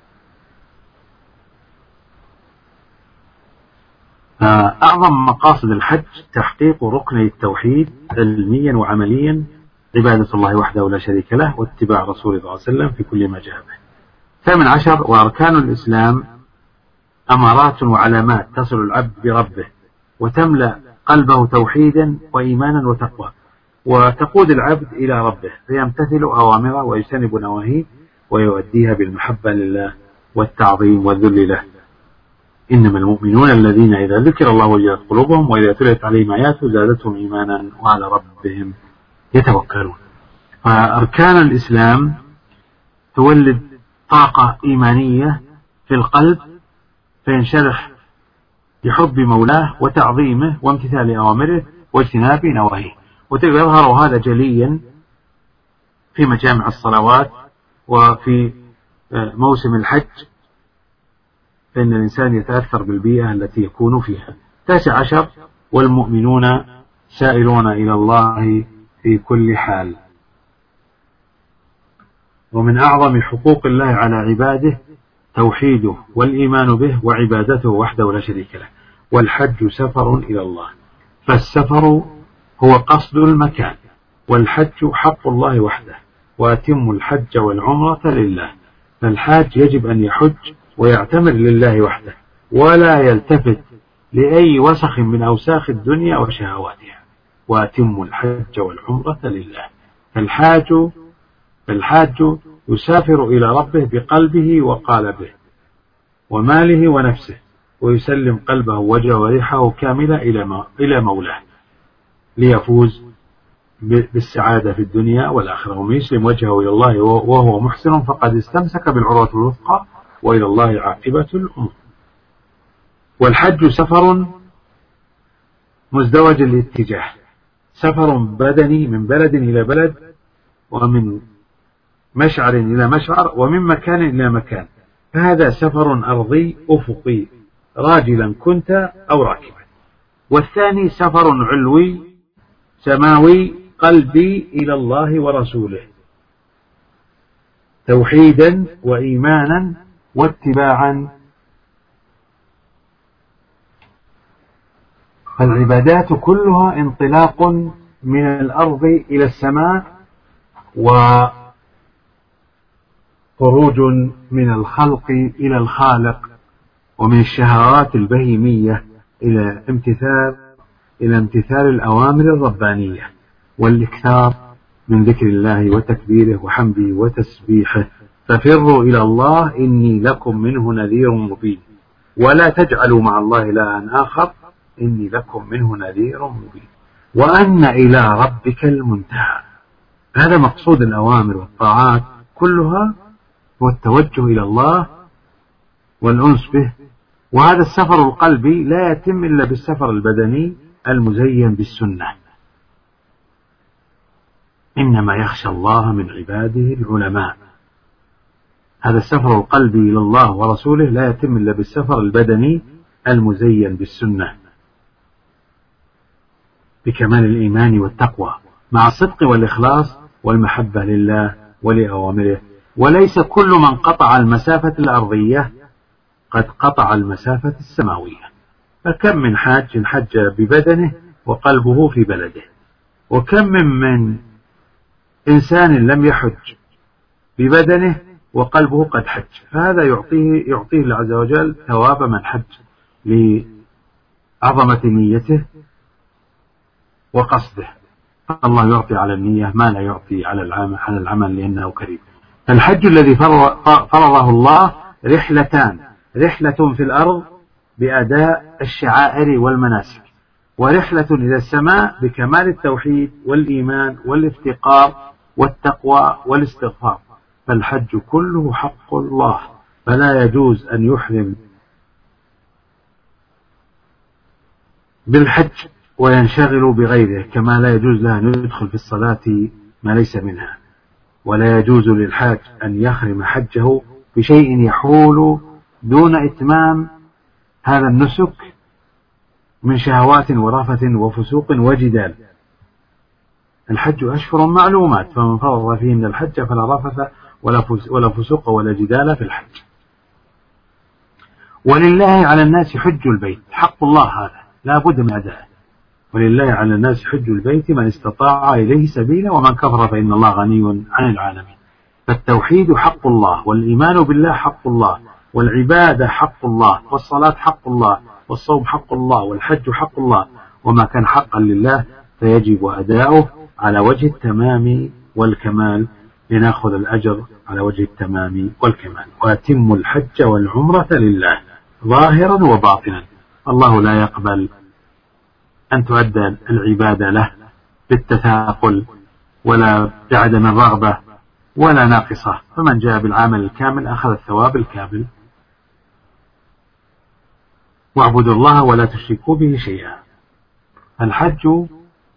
أعظم مقاصد الحج تحقيق ركن التوحيد علميا وعمليا، عبادة الله وحده لا شريك له، واتباع رسوله صلى الله عليه وسلم في كل ما جاء به. ثامن عشر: وأركان الإسلام أمارات وعلامات تصل العبد بربه وتملأ قلبه توحيدا وإيمانا وتقوى، وتقود العبد إلى ربه فيمتثل أوامره ويجتنب نواهيه، ويؤديها بالمحبة لله والتعظيم والذل له. إنما المؤمنون الذين إذا ذكر الله وجلت قلوبهم وإذا تليت عليهم آياته زادتهم إيمانا وعلى ربهم يتوكلون. فأركان الإسلام تولد طاقة إيمانية في القلب فينشرح بحب مولاه وتعظيمه وامتثال أوامره واجتناب نواهيه. ويظهر هذا جليا في مجامع الصلوات وفي موسم الحج، فإن الإنسان يتأثر بالبيئة التي يكون فيها. تاسع عشر: والمؤمنون سائرون إلى الله في كل حال. ومن أعظم حقوق الله على عباده توحيده والإيمان به وعبادته وحده لا شريك له. والحج سفر إلى الله، فالسفر هو قصد المكان، والحج حق الله وحده، وأتم الحج والعمرة لله. فالحاج يجب أن يحج ويعتمر لله وحده، ولا يلتفت لأي وسخ من أوساخ الدنيا وشهواتها. وأتم الحج والعمرة لله. فالحاج فالحاج يسافر إلى ربه بقلبه وقالبه وماله ونفسه، ويسلم قلبه ووجهه وريحه كاملة إلى مولاه ليفوز بالسعادة في الدنيا والآخرة. ومن يسلم وجهه إلى الله وهو محسن فقد استمسك بالعروة الوثقى، وإلى الله عاقبة الأمور. والحج سفر مزدوج الاتجاه، سفر بدني من بلد إلى بلد، ومن مشعر إلى مشعر، ومن مكان إلى مكان. فهذا سفر أرضي أفقي راجلا كنت أو راكبا. والثاني سفر علوي سماوي قلبي إلى الله ورسوله، توحيدا وإيمانا واتباعا. فالعبادات كلها انطلاق من الأرض إلى السماء، وخروج من الخلق إلى الخالق، ومن الشهوات البهيمية إلى امتثال إلى امتثال الأوامر الربانية، والإكثار من ذكر الله وتكبيره وحمده وتسبيحه. ففروا إلى الله إني لكم منه نذير مبين، ولا تجعلوا مع الله إلها آخر إني لكم منه نذير مبين، وأن إلى ربك المنتهى. هذا مقصود الأوامر والطاعات كلها، هو التوجه إلى الله والأنس به. وهذا السفر القلبي لا يتم إلا بالسفر البدني المزين بالسنة. إنما يخشى الله من عباده العلماء. هذا السفر القلبي إلى الله ورسوله لا يتم إلا بالسفر البدني المزين بالسنة بكمال الإيمان والتقوى، مع الصدق والإخلاص والمحبة لله ولأوامره. وليس كل من قطع المسافة الأرضية قد قطع المسافة السماوية. فكم من حاج حج ببدنه وقلبه في بلده، وكم من, من إنسان لم يحج ببدنه وقلبه قد حج. فهذا يعطيه يعطيه الله عز وجل ثواب من حج لعظمة نيته وقصده. الله يعطي على النية ما لا يعطي على العمل على العمل لأنه كريم. الحج الذي فرضه الله رحلتان: رحلة في الأرض بأداء الشعائر والمناسك، ورحلة إلى السماء بكمال التوحيد والإيمان والافتقار والتقوى والاستغفار. فالحج كله حق الله، فلا يجوز أن يحرم بالحج وينشغل بغيره، كما لا يجوز له أن يدخل في الصلاة ما ليس منها. ولا يجوز للحاج أن يحرم حجه بشيء يحول دون إتمام هذا النسك من شهوات ورفث وفسوق وجدال. الحج أشهر معلومات، فمن فرض فيهن الحج فلا رفث ولا فسوق ولا جدال في الحج. ولله على الناس حج البيت، حق الله هذا لا بد من أدائه. ولله على الناس حج البيت من استطاع إليه سبيلا ومن كفر فإن الله غني عن العالمين. فالتوحيد حق الله، والإيمان بالله حق الله، والعبادة حق الله، والصلاة حق الله، والصوم حق الله، والحج حق الله. وما كان حقا لله فيجب أداؤه على وجه التمام والكمال لنأخذ الأجر على وجه التمام والكمال. وأتم الحج والعمرة لله ظاهرا وباطنا. الله لا يقبل أن تؤدى العبادة له بالتثاقل ولا بعدم الرغبة ولا ناقصة، فمن جاء بالعمل الكامل أخذ الثواب الكامل. واعبدوا الله ولا تشركوا به شيئا. الحج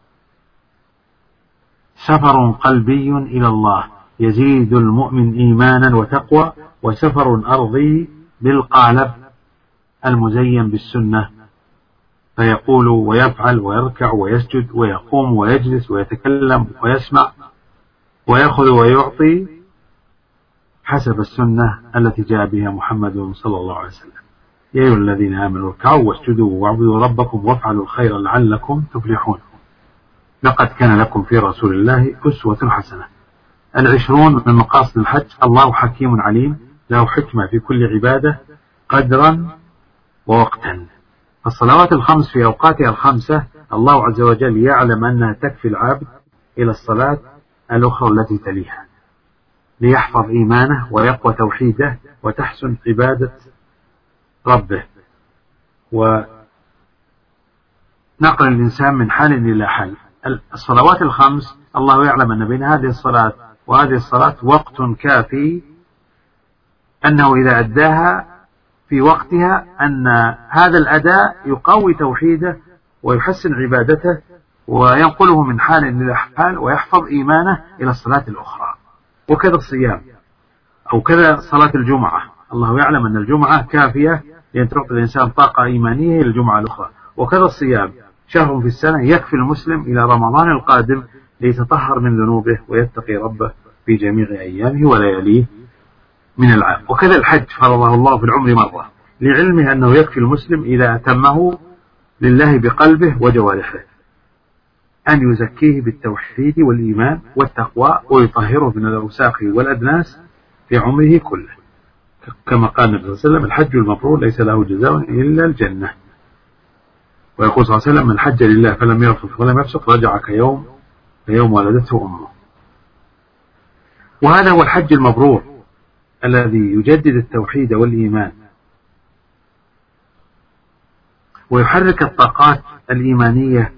سفر قلبي إلى الله يزيد المؤمن إيمانا وتقوى، وسفر أرضي بالقالب المزين بالسنة، فيقول ويفعل ويركع ويسجد ويقوم ويجلس ويتكلم ويسمع ويأخذ ويعطي حسب السنة التي جاء بها محمد صلى الله عليه وسلم. يا أيها الذين آمنوا اركعوا واسجدوا واعبدوا ربكم وافعلوا الخير لعلكم تفلحون. لقد كان لكم في رسول الله أسوة حسنة. العشرون من مقاصد الحج: الله حكيم عليم، له حكمة في كل عبادة قدرا ووقتا. الصلوات الخمس في أوقاتها الخمسة الله عز وجل يعلم أنها تكفي العبد إلى الصلاة الأخرى التي تليها ليحفظ إيمانه ويقوى توحيده وتحسن عبادة ربه، ونقل الإنسان من حال إلى حال. الصلوات الخمس الله يعلم أن بين هذه الصلاة وهذه الصلاة وقت كافي، أنه إذا أداها في وقتها أن هذا الأداء يقوي توحيده ويحسن عبادته وينقله من حال إلى حال ويحفظ إيمانه إلى الصلاة الأخرى. وكذا الصيام، أو كذا صلاة الجمعة، الله يعلم أن الجمعة كافية لأن تعطي الإنسان طاقة إيمانية للجمعة الأخرى. وكذا الصيام، شهر في السنة يكفي المسلم إلى رمضان القادم ليتطهر من ذنوبه ويتقي ربه في جميع أيامه ولياليه من العام. وكذا الحج فرضه الله في العمر مرة لعلمه أنه يكفي المسلم إذا أتمه لله بقلبه وجوارحه أن يزكيه بالتوحيد والإيمان والتقوى ويطهره من الأوساخ والأدناس في عمره كله، كما قال النبي صلى الله عليه وسلم: الحج المبرور ليس له جزاء إلا الجنة. ويقول صلى الله عليه وسلم: من حج لله فلم يرفث ولم يفسق رجع كيوم كيوم ولدته أمه. وهذا هو الحج المبرور الذي يجدد التوحيد والإيمان ويحرك الطاقات الإيمانية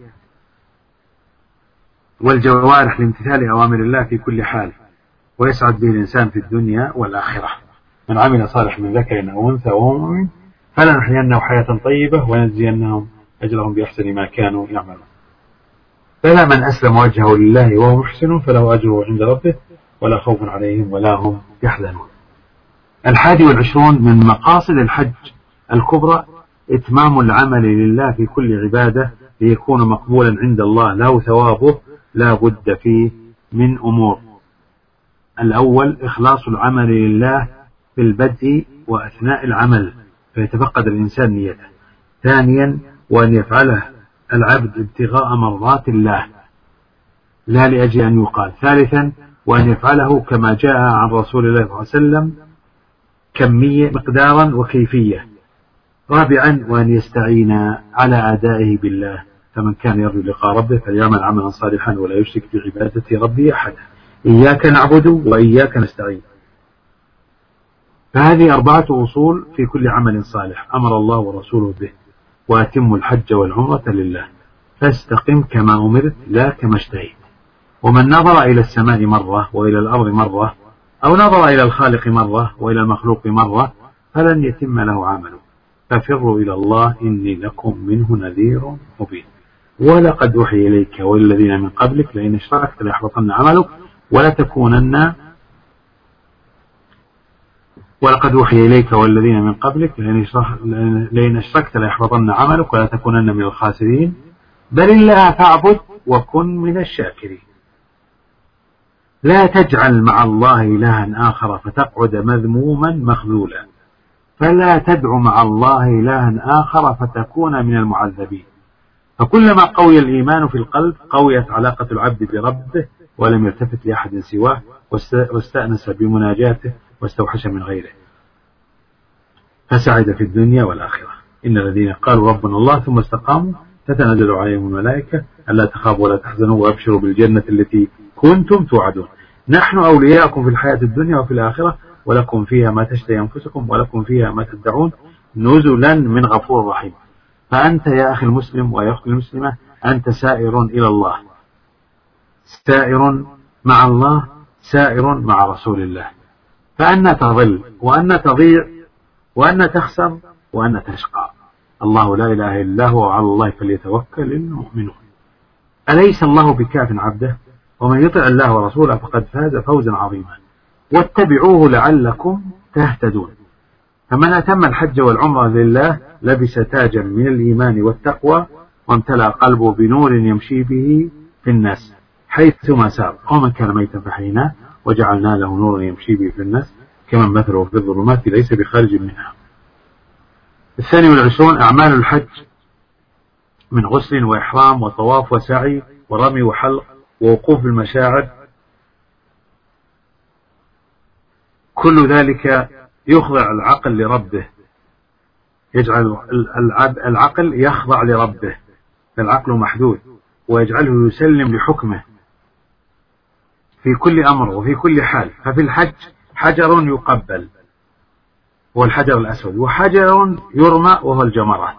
والجوارح لامتثال أوامر الله في كل حال، ويسعد به الإنسان في الدنيا والآخرة. من عمل صالح من ذكر أو أنثى وهو مؤمن فلنحيينه حياة طيبة ونجزينهم أجرهم بأحسن ما كانوا يعملون. فلا من أسلم وجهه لله وهو محسن فله أجره عند ربه ولا خوف عليهم ولا هم يحزنون. الحادي والعشرون من مقاصد الحج الكبرى: إتمام العمل لله في كل عبادة ليكون مقبولا عند الله له ثوابه لا بد فيه من أمور. الأول: إخلاص العمل لله في البدء وأثناء العمل فيتفقد الإنسان نيته. ثانيا: وأن يفعله العبد ابتغاء مرضات الله لا لأجل أن يقال. ثالثا: وأن يفعله كما جاء عن رسول الله صلى الله عليه وسلم كمية مقدارا وكيفية. رابعا: وأن يستعين على أدائه بالله، فمن كان يرجو لقاء ربه فليعمل عملا صالحا ولا يشرك بعبادة ربه أحدا. إياك نعبد وإياك نستعين. فهذه أربعة أصول في كل عمل صالح أمر الله ورسوله به. وأتم الحج والعمرة لله فاستقم كما أمرت لا كما اشتهيت. ومن نظر إلى السماء مرة وإلى الأرض مرة أو نظر إلى الخالق مرة وإلى المخلوق مرة فلن يتم له عمله. ففروا إلى الله إني لكم منه نذير مبين. ولقد أوحي إليك والذين من قبلك لئن اشركت ليحبطن عملك ولتكونن ولقد أوحي إليك والذين من قبلك لئن اشركت ليحبطن عملك ولتكونن من الخاسرين بل الله فاعبد وكن من الشاكرين. لا تجعل مع الله إلها آخر فتقعد مذموما مخذولا فلا تدع مع الله إلها آخر فتكون من المعذبين. فكلما قوي الإيمان في القلب قويت علاقة العبد بربه ولم يلتفت لأحد سواه واستأنس بمناجاته واستوحش من غيره فسعد في الدنيا والآخرة. إن الذين قالوا ربنا الله ثم استقاموا تتنزل عليهم الملائكة ألا تخافوا ولا تحزنوا وأبشروا بالجنة التي كنتم توعدون نحن أولياءكم في الحياة الدنيا وفي الآخرة ولكم فيها ما تشتهي أنفسكم ولكم فيها ما تدعون نزلا من غفور رحيم. فأنت يا أخي المسلم ويا أختي المسلمة أنت سائر إلى الله، سائر مع الله، سائر مع رسول الله. فأن تضل وأن تضيع وأن تخسر وأن تشقى. الله لا إله إلا هو وعلى الله فليتوكل المؤمنون. أليس الله بكاف عبده؟ ومن يطع الله ورسوله فقد فاز فوزا عظيما. واتبعوه لعلكم تهتدون. فمن أتم الحج والعمرة لله لبس تاجا من الإيمان والتقوى وامتلأ قلبه بنور يمشي به في الناس حيثما سار. ومن كان ميتا فحيناه وجعلنا له نورا يمشي به في الناس كمن مثله في الظلمات ليس بخارج منها. الثاني والعشرون أعمال الحج من غسل وإحرام وطواف وسعي ورمي وحلق ووقوف المشاعر، كل ذلك يخضع العقل لربه، يجعل العقل يخضع لربه، العقل محدود، ويجعله يسلم لحكمه في كل أمر وفي كل حال. ففي الحج حجر يقبل وهو الحجر الأسود، وحجر يرمى وهو الجمرات،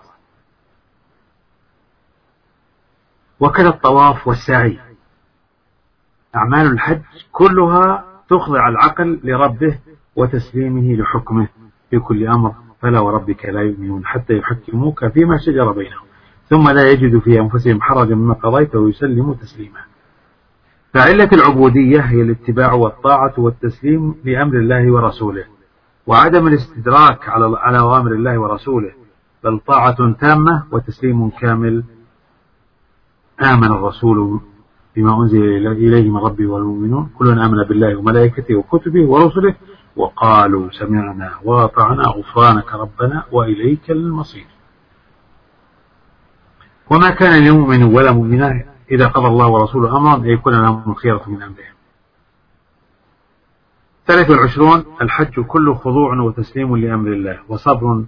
وكذا الطواف والسعي. أعمال الحج كلها تخضع العقل لربه وتسليمه لحكمه في كل أمر. فلا وربك لا يؤمنون حتى يحكموك فيما شجر بينهم ثم لا يجد في أنفسهم حرجا مما قضيت ويسلموا تسليما. فعلة العبودية هي الاتباع والطاعة والتسليم لأمر الله ورسوله، وعدم الاستدراك على أوامر الله ورسوله، بل طاعة تامة وتسليم كامل. آمن الرسول بما أنزل إليه من ربه والمؤمنون كلنا آمن بالله وملائكته وكتبه ورسله وقالوا سمعنا وأطعنا غفرانك ربنا وإليك المصير. وما كان لمؤمن ولا مؤمنة إذا قضى الله ورسوله أمرا أن يكون لهم الخيرة من أمرهم. ثالث والعشرون الحج كله خضوع وتسليم لأمر الله وصبر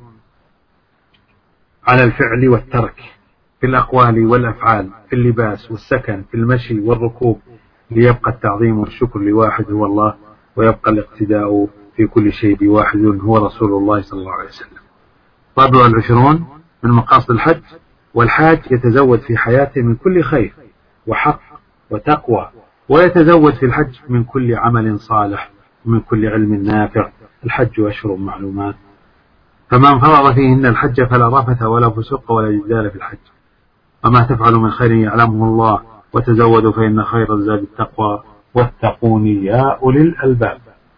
على الفعل والترك في الأقوال والأفعال، في اللباس والسكن، في المشي والركوب، ليبقى التعظيم والشكر لواحد هو الله، ويبقى الاقتداء في كل شيء بواحد هو رسول الله صلى الله عليه وسلم. الرابع والعشرون من مقاصد الحج والحاج يتزود في حياته من كل خير وحق وتقوى، ويتزود في الحج من كل عمل صالح ومن كل علم نافع. الحج أشهر معلومات فمن فرض فيهن الحج فلا رفث ولا فسوق ولا جدال في الحج. وما تفعلوا من خير يعلمه الله وتزودوا فإن خير الزاد التقوى واتقون يا أولي الألباب.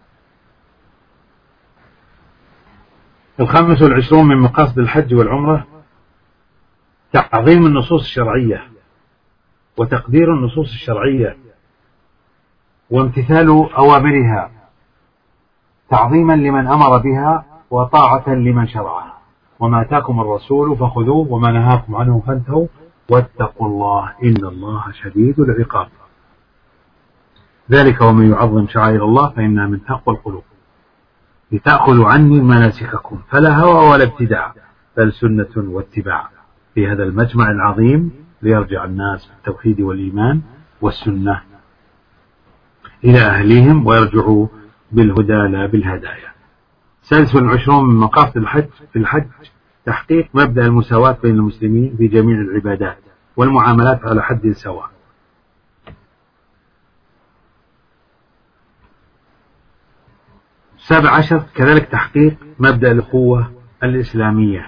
الخامس والعشرون من مقاصد الحج والعمرة تعظيم النصوص الشرعية وتقدير النصوص الشرعية وامتثال أوامرها تعظيما لمن أمر بها وطاعة لمن شرعها. وما آتاكم الرسول فخذوه وما نهاكم عنه فانتهوا واتقوا الله إن الله شديد العقاب. ذلك ومن يعظم شعائر الله فإنها من تقوى القلوب. لتأخذوا عني مناسككم فلا هوى ولا ابتداع بل سنة واتباع. في هذا المجمع العظيم ليرجع الناس بالتوحيد والإيمان والسنة إلى أهليهم ويرجعوا بالهدى لا بالهدايا. السادس والعشرون من مقاصد الحج في الحج تحقيق مبدأ المساواة بين المسلمين في جميع العبادات والمعاملات على حد سواء. السابع عشر كذلك تحقيق مبدأ الأخوة الإسلامية،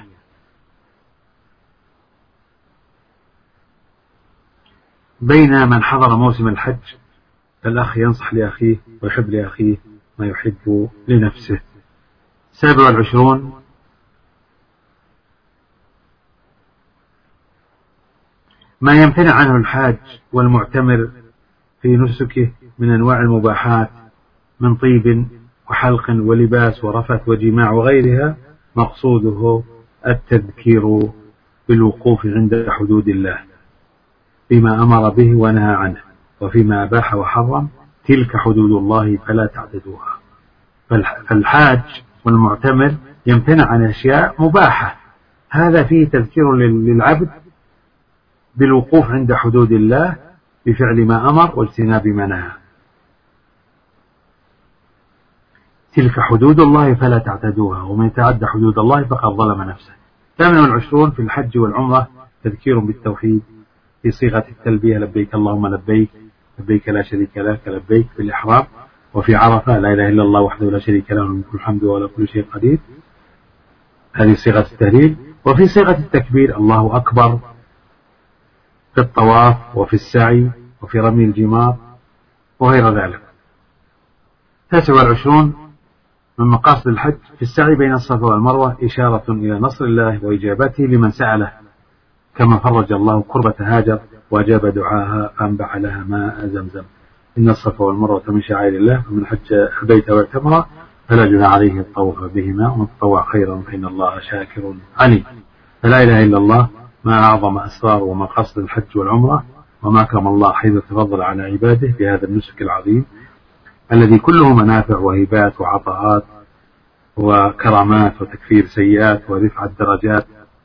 بين من حضر موسم الحج الأخ ينصح لأخيه ويحب لأخيه ما يحب لنفسه. السابع والعشرون ما يمتنع عنه الحاج والمعتمر في نسكه من أنواع المباحات من طيب وحلق ولباس ورفث وجماع وغيرها، مقصوده التذكير بالوقوف عند حدود الله فيما أمر به ونهى عنه، وفيما أباح وحرم، تلك حدود الله فلا تعتدوها. فالحاج والمعتمر يمتنع عن أشياء مباحة، هذا فيه تذكير للعبد بالوقوف عند حدود الله بفعل ما أمر واجتناب ما نهى. تلك حدود الله فلا تعتدوها، ومن يتعدى حدود الله فقد ظلم نفسه. الثامن والعشرون في الحج والعمرة تذكير بالتوحيد في صيغة التلبية لبيك اللهم لبيك لبيك لا شريك لك لبيك في الإحرام، وفي عرفة لا إله إلا الله وحده لا شريك له من كل حمد ولا كل شيء قدير، هذه صيغة التهليل. وفي صيغة التكبير الله أكبر في الطواف وفي السعي وفي رمي الجمار وغير ذلك. التاسع والعشرون من مقاصد الحج في السعي بين الصفا والمروة إشارة إلى نصر الله وإجابته لمن سأله، كما فرج الله كربة هاجر وأجاب دعاها فأنبع لها ماء زمزم. إن الصفا والمروة من شعائر الله، فمن حج البيت واعتمر فلا جناح عليه الطواف بهما، ومن تطوع خيرا فإن الله شاكر عليم. فلا إله إلا الله ما أعظم أسرار ومقاصد الحج والعمرة، وما أكرم الله حيث تفضل على عباده بهذا النسك العظيم الذي كله منافع وهبات وعطاءات وكرامات وتكفير سيئات ورفعة درجات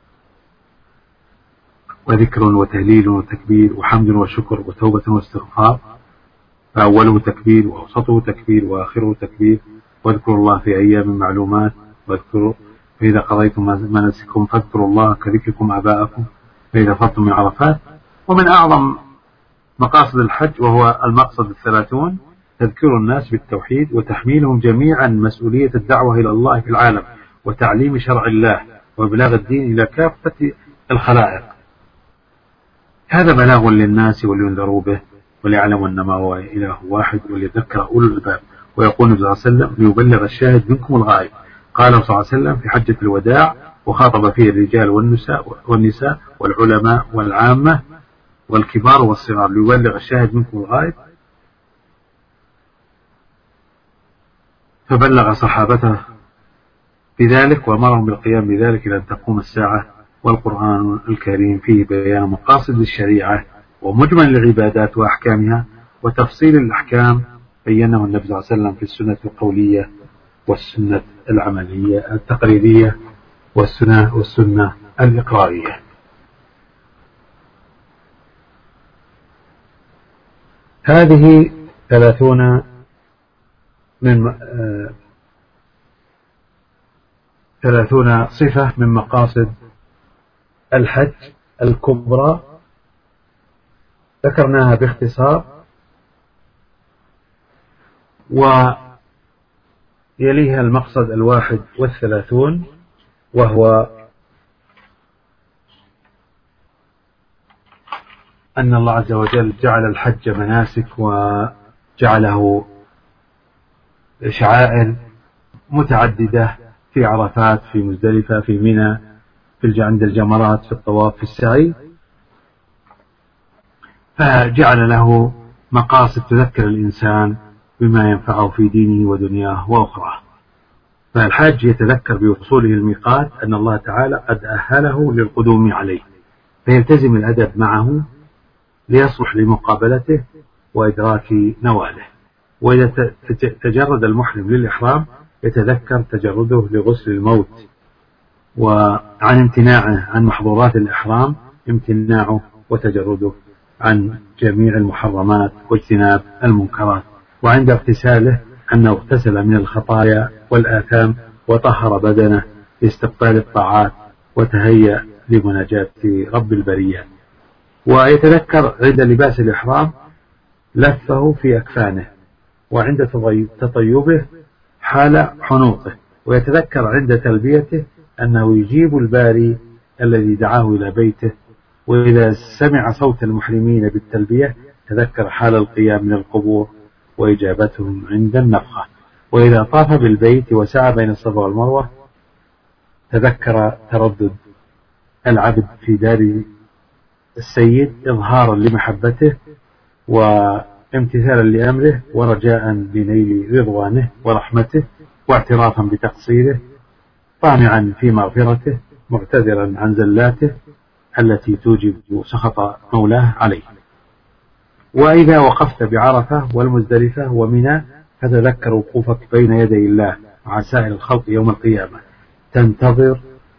وذكر وتهليل وتكبير وحمد وشكر وتوبة واستغفار، فأوله تكبير وأوسطه تكبير وآخره تكبير. واذكروا الله في أيام معلومات، واذكروا فإذا قضيتم مناسككم فاذكروا الله كذكركم آباءكم فإذا فرتم من عرفات. ومن أعظم مقاصد الحج وهو المقصد الثلاثون تذكير الناس بالتوحيد وتحميلهم جميعا مسؤولية الدعوة إلى الله في العالم وتعليم شرع الله وإبلاغ الدين إلى كافة الخلائق. هذا بلاغ للناس ولينذروا به وليعلموا أنما هو إله واحد وليذكر أولو الألباب. ويقول النبي صلى الله عليه وسلم ليبلغ الشاهد منكم الغائب. قال صلى الله عليه وسلم في حجة الوداع وخاطب فيه الرجال والنساء والنساء والعلماء والعامة والكبار والصغار ليبلغ الشاهد منكم الغائب، فبلغ صحابته بذلك وأمرهم بالقيام بذلك إلى أن تقوم الساعة. والقرآن الكريم فيه بيان مقاصد الشريعة ومجمل العبادات وأحكامها، وتفصيل الأحكام بينه النبي صلى الله عليه وسلم في السنة القولية والسنة العملية التقريرية والسنة والسنة الإقرارية. هذه ثلاثون من آه ثلاثون صفة من مقاصد الحج الكبرى ذكرناها باختصار. ويليها المقصد الواحد والثلاثون وهو أن الله عز وجل جعل الحج مناسك وجعله شعائر متعددة في عرفات في مزدلفة في منى في عند الجمرات في الطواف في السعي، فجعل له مقاصد تذكر الإنسان بما ينفعه في دينه ودنياه وأخراه. فالحاج يتذكر بوصوله الميقات أن الله تعالى قد أهله للقدوم عليه، فيلتزم الأدب معه ليصلح لمقابلته وإدراك نواله. وإذا تجرد المحرم للإحرام يتذكر تجرده لغسل الموت، وعن امتناعه عن محظورات الإحرام امتناعه وتجرده عن جميع المحرمات واجتناب المنكرات. وعند اغتساله أنه اغتسل من الخطايا والآثام وطهر بدنه لاستقبال الطاعات وتهيأ لمناجاة رب البريات. ويتذكر عند لباس الإحرام لفه في أكفانه، وعند تطيبه حال حنوطه، ويتذكر عند تلبيته أنه يجيب الباري الذي دعاه إلى بيته. وإذا سمع صوت المحرمين بالتلبية تذكر حال القيام من القبور وإجابتهم عند النفخة. وإذا طاف بالبيت وسعى بين الصفا والمروة تذكر تردد العبد في دار السيد إظهارا لمحبته وامتثالا لأمره ورجاء بنيل رضوانه ورحمته، واعترافا بتقصيره، طامعا في مغفرته، معتذرا عن زلاته التي توجب سخط مولاه عليه. وإذا وقفت بعرفة والمزدلفة ومنى فتذكر وقوفك بين يدي الله مع سائر الخلق يوم القيامة، تنتظر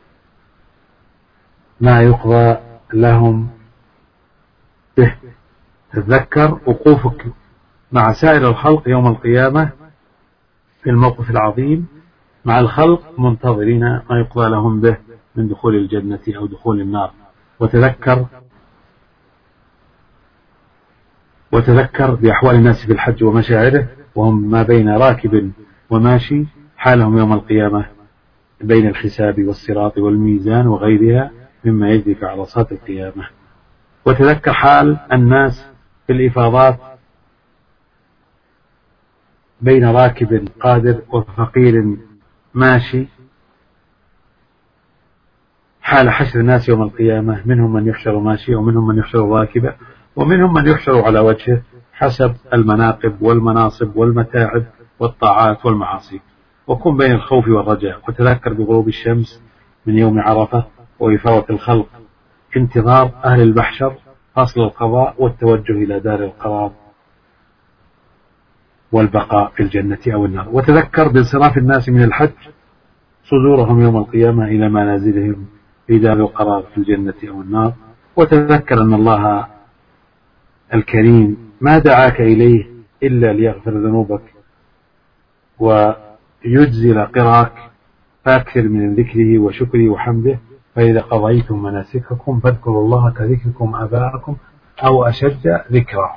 ما يقضى لهم به. تتذكر وقوفك مع سائر الخلق يوم القيامة في الموقف العظيم مع الخلق منتظرين ما يقضى لهم به من دخول الجنة أو دخول النار. وتذكر وتذكر بأحوال الناس في الحج ومشاعره، وهم ما بين راكب وماشي، حالهم يوم القيامة بين الحساب والصراط والميزان وغيرها مما يجري في عرصات القيامة. وتذكر حال الناس في الإفاضات بين راكب قادر وفقير ماشي، حال حشر الناس يوم القيامة، منهم من يحشر ماشي ومنهم من يحشر راكبا ومنهم من يحشر على وجهه حسب المناقب والمناصب والمتاعب والطاعات والمعاصي. وكن بين الخوف والرجاء. وتذكر بغروب الشمس من يوم عرفة وإفاضة الخلق انتظار أهل المحشر فصل القضاء والتوجه إلى دار القرار والبقاء في الجنة أو النار. وتذكر بانصراف الناس من الحج صدورهم يوم القيامة إلى منازلهم في دار القرار في الجنة أو النار. وتذكر أن الله الكريم ما دعاك إليه إلا ليغفر ذنوبك ويجزل قراك، فأكثر من ذكره وشكره وحمده. فإذا قضيتم مناسككم فاذكروا الله كذكركم آباءكم أو أشد ذكرا.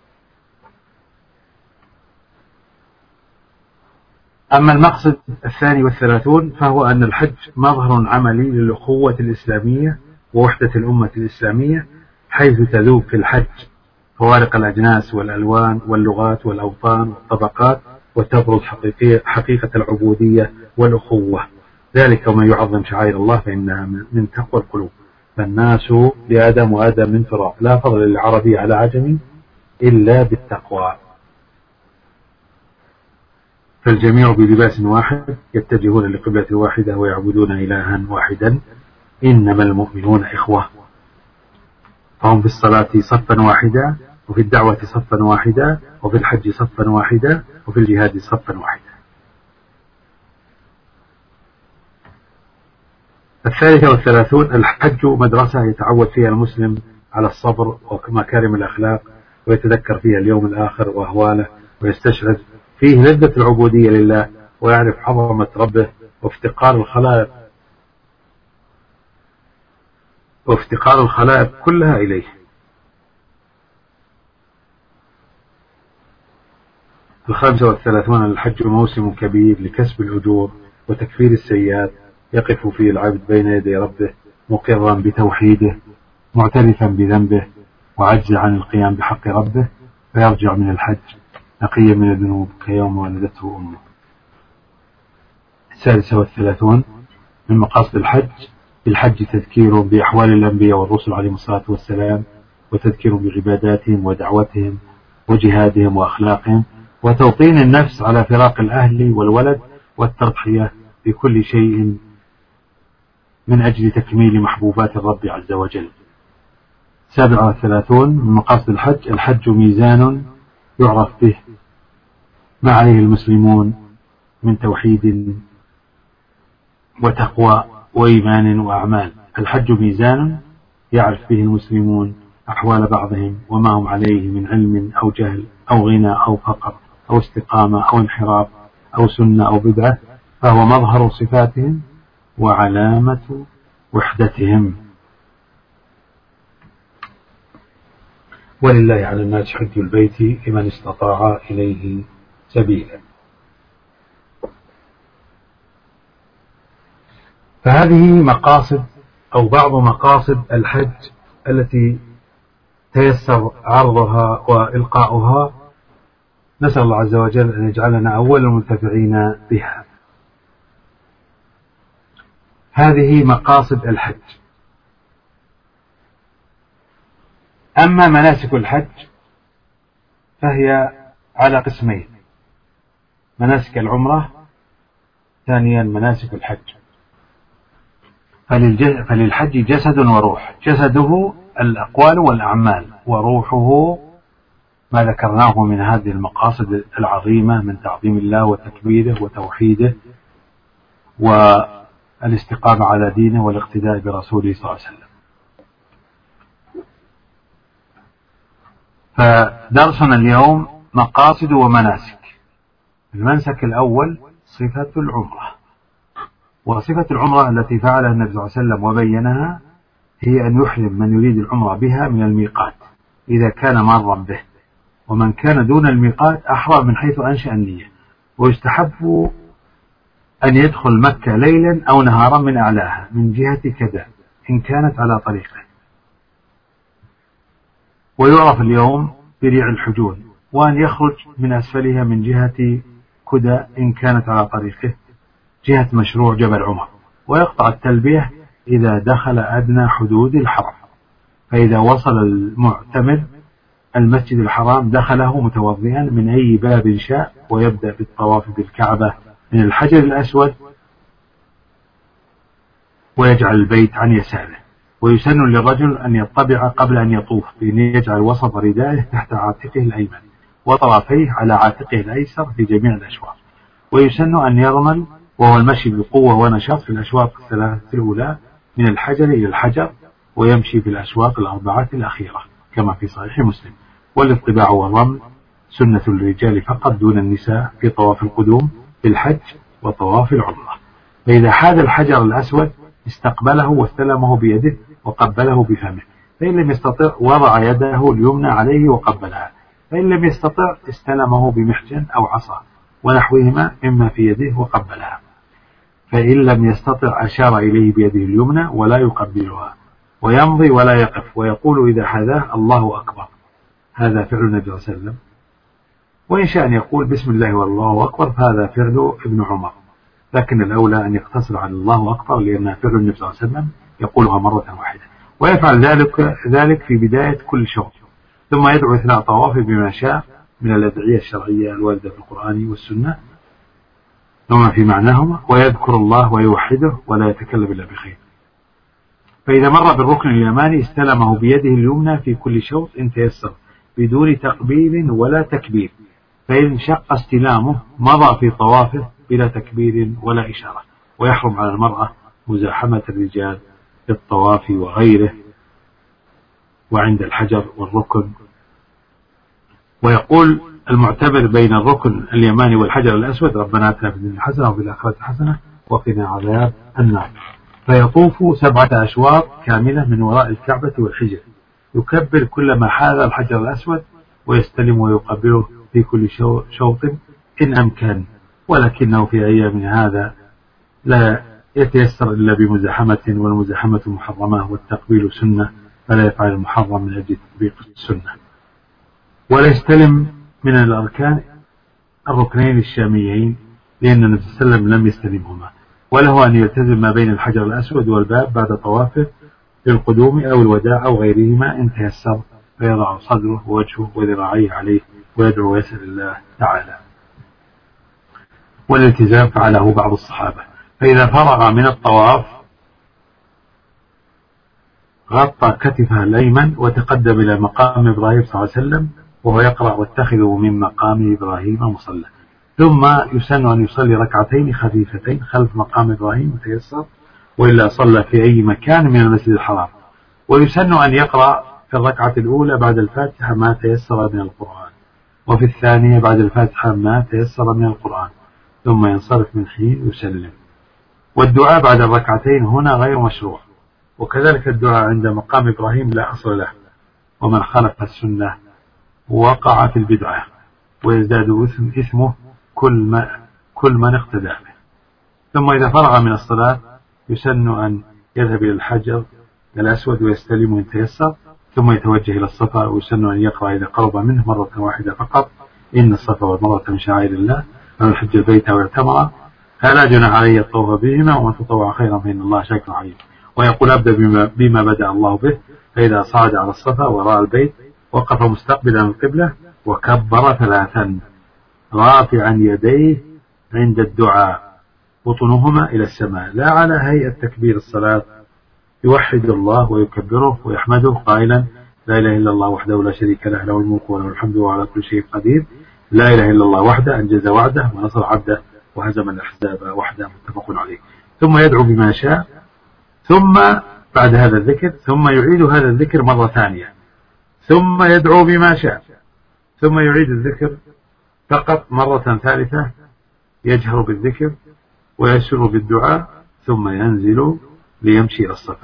أما المقصد الثاني والثلاثون فهو أن الحج مظهر عملي للأخوة الإسلامية ووحدة الأمة الإسلامية، حيث تذوب في الحج فوارق الأجناس والألوان واللغات والأوطان والطبقات، وتبرز حقيقة العبودية والأخوة. ذلك ومن يعظم شعائر الله فإنها من تقوى القلوب. فالناس لآدم وآدم من تراب، لا فضل للعربي على عجمي إلا بالتقوى. فالجميع بلباس واحد يتجهون لقبلة واحدة ويعبدون إلها واحدا، إنما المؤمنون إخوة. فهم في الصلاة صفا واحدا، وفي الدعوة صفا واحدا، وفي الحج صفا واحدا، وفي الجهاد صفا واحدا. الثالثة والثلاثون الحج مدرسة يتعود فيها المسلم على الصبر ومكارم الأخلاق، ويتذكر فيها اليوم الآخر وأهواله، ويستشعر فيه لذة العبودية لله، ويعرف عظمة ربه وافتقار الخلائق وافتقار الخلائق كلها إليه. الخامسة والثلاثون الحج موسم كبير لكسب الأجور وتكفير السيئات، يقف فيه العبد بين يدي ربه مقرا بتوحيده معترفا بذنبه وعجز عن القيام بحق ربه، فيرجع من الحج نقيا من الذنوب كيوم ولدته أمه. السادسة والثلاثون من مقاصد الحج بالحج تذكير بأحوال الأنبياء والرسل عليهم الصلاة والسلام، وتذكير بعباداتهم ودعوتهم وجهادهم وأخلاقهم، وتوطين النفس على فراق الأهل والولد والتضحية بكل شيء من أجل تكميل محبوبات الرب عز وجل. سابعة والثلاثون من مقاصد الحج الحج ميزان يعرف به ما عليه المسلمون من توحيد وتقوى وإيمان وأعمال. الحج ميزان يعرف به المسلمون أحوال بعضهم وما هم عليه من علم أو جهل أو غنى أو فقر أو استقامة أو انحراف أو سنة أو بدعة، فهو مظهر صفاتهم وعلامة وحدتهم. ولله على الناس حج البيت لمن استطاع إليه سبيلا. فهذه مقاصد أو بعض مقاصد الحج التي تيسر عرضها وإلقاؤها، نسأل الله عز وجل أن يجعلنا أول المنتفعين بها. هذه مقاصد الحج. أما مناسك الحج فهي على قسمين: مناسك العمرة، ثانيا مناسك الحج. فللحج جسد وروح، جسده الأقوال والأعمال، وروحه ما ذكرناه من هذه المقاصد العظيمة من تعظيم الله وتكبيره وتوحيده والاستقامة على دينه والاقتداء برسوله صلى الله عليه وسلم. فدرسنا اليوم مقاصد ومناسك. المنسك الأول صفة العمرة، وصفة العمرة التي فعلها النبي صلى الله عليه وسلم وبينها هي أن يحرم من يريد العمرة بها من الميقات إذا كان مارا به، ومن كان دون الميقات أحرم من حيث أنشأ النية. ويستحب أن يدخل مكة ليلا أو نهارا من أعلاها من جهة كذا إن كانت على طريقه، ويعرف اليوم بريع الحجون، وأن يخرج من أسفلها من جهة كدى إن كانت على طريقه جهة مشروع جبل عمر، ويقطع التلبية إذا دخل أدنى حدود الحرم. فإذا وصل المعتمر المسجد الحرام دخله متوضئا من أي باب شاء، ويبدأ بالطواف بالكعبة من الحجر الأسود ويجعل البيت عن يساره. ويسن للرجل أن يطبع قبل أن يطوف بأن يجعل وسط ردائه تحت عاتقه الأيمن وطرفيه على عاتقه الأيسر في جميع الأشواط. ويسن أن يرمل وهو المشي بقوة ونشاط في الأشواط الثلاثة الأولى من الحجر إلى الحجر، ويمشي في الأشواط الأربعة الأخيرة كما في صحيح مسلم. والاطباع والرمل سنة الرجال فقط دون النساء في طواف القدوم بالحج وطواف العمرة. فإذا حاذ الحجر الأسود استقبله واستلمه بيده وقبله بفمه، فإن لم يستطع وضع يده اليمنى عليه وقبلها، فإن لم يستطع استلمه بمحجن أو عصا ونحوهما مما في يده وقبلها، فإن لم يستطع أشار إليه بيده اليمنى ولا يقبلها، ويمضي ولا يقف، ويقول إذا حذاه الله أكبر. هذا فعل النبي صلى الله عليه وسلم. وإن شاء أن يقول بسم الله والله أكبر فهذا فعل ابن عمر، لكن الأولى أن يقتصر على الله أكبر لأنها فعل النبي صلى الله عليه وسلم يقولها مرة واحدة. ويفعل ذلك ذلك في بداية كل شوط، ثم يدعو أثناء طوافه بما شاء من الأدعية الشرعية الواردة في القرآن والسنة وما في معناهما، ويذكر الله ويوحده ولا يتكلم إلا بخير. فإذا مر بالركن اليماني استلمه بيده اليمنى في كل شوط إن تيسر بدون تقبيل ولا تكبير، فإن شق استلامه مضى في طوافه بلا تكبير ولا إشارة. ويحرم على المرأة مزاحمة الرجال في الطواف وغيره وعند الحجر والركن. ويقول المعتبر بين الركن اليماني والحجر الأسود ربنا آتنا في الدنيا حسنة وفي الآخرة حسنة وقنا عذاب النار. فيطوف سبعة أشواط كاملة من وراء الكعبة والحجر، يكبر كلما حاذ الحجر الأسود ويستلم ويقبله في كل شوط إن أمكن، ولكنه في أيام هذا لا يتيسر إلا بمزاحمة، والمزاحمة محرمة والتقبيل سنة، فلا يفعل المحرم من أجل تطبيق السنة. ولا يستلم من الأركان الركنين الشاميين لأن النبي صلى الله عليه وسلم لم يستلمهما. وله أن يلتزم ما بين الحجر الأسود والباب بعد طوافه للقدوم أو الوداع أو غيرهما إن تيسر، فيضع صدره ووجهه وذراعيه عليه ويدعو ويسأل الله تعالى. والالتزام فعله بعض الصحابة، فإذا فرغ من الطواف غطى كتفه الأيمن وتقدم إلى مقام إبراهيم صلى الله عليه وسلم وهو يقرأ واتخذوا من مقام إبراهيم مصلى. ثم يسن أن يصلي ركعتين خفيفتين خلف مقام إبراهيم متيسر، وإلا صلى في أي مكان من المسجد الحرام. ويسن أن يقرأ في الركعة الأولى بعد الفاتحة ما تيسر من القرآن، وفي الثانية بعد الفاتحة ما تيسر من القرآن. ثم ينصرف من حين يسلم. والدعاء بعد الركعتين هنا غير مشروع، وكذلك الدعاء عند مقام إبراهيم لا أصل له، ومن خالف السنة وقع في البدعة ويزداد إثمه كل ما كل من اقتدى به. ثم إذا فرغ من الصلاة يسن أن يذهب إلى الحجر الأسود ويستلم إن تيسر، ثم يتوجه إلى الصفا، ويسن أن يقرأ إذا قرب منه مرة واحدة فقط: إن الصفا والمروة من شعائر الله فمن حج البيت أو اعتمر فلا جناح عليه الطواف بهما ومن تطوع خيرا فإن الله شاكر عليم. ويقول: أبدأ بما, بما بدأ الله به. فإذا صعد على الصفا ورأى البيت وقف مستقبلا القبلة وكبر ثلاثا رافعا يديه عند الدعاء بطنهما إلى السماء، لا على هيئة تكبير الصلاة، يوحد الله ويكبره ويحمده قائلا: لا إله إلا الله وحده لا شريك له، له الملك وله الحمد وعلى كل شيء قدير. لا إله إلا الله وحده أنجز وعده ونصر عبده وهزم الأحزاب وحده، متفق عليه. ثم يدعو بما شاء، ثم بعد هذا الذكر ثم يعيد هذا الذكر مرة ثانية، ثم يدعو بما شاء، ثم يعيد الذكر فقط مرة ثالثة، يجهر بالذكر ويسر بالدعاء، ثم ينزل ليمشي إلى الصفا.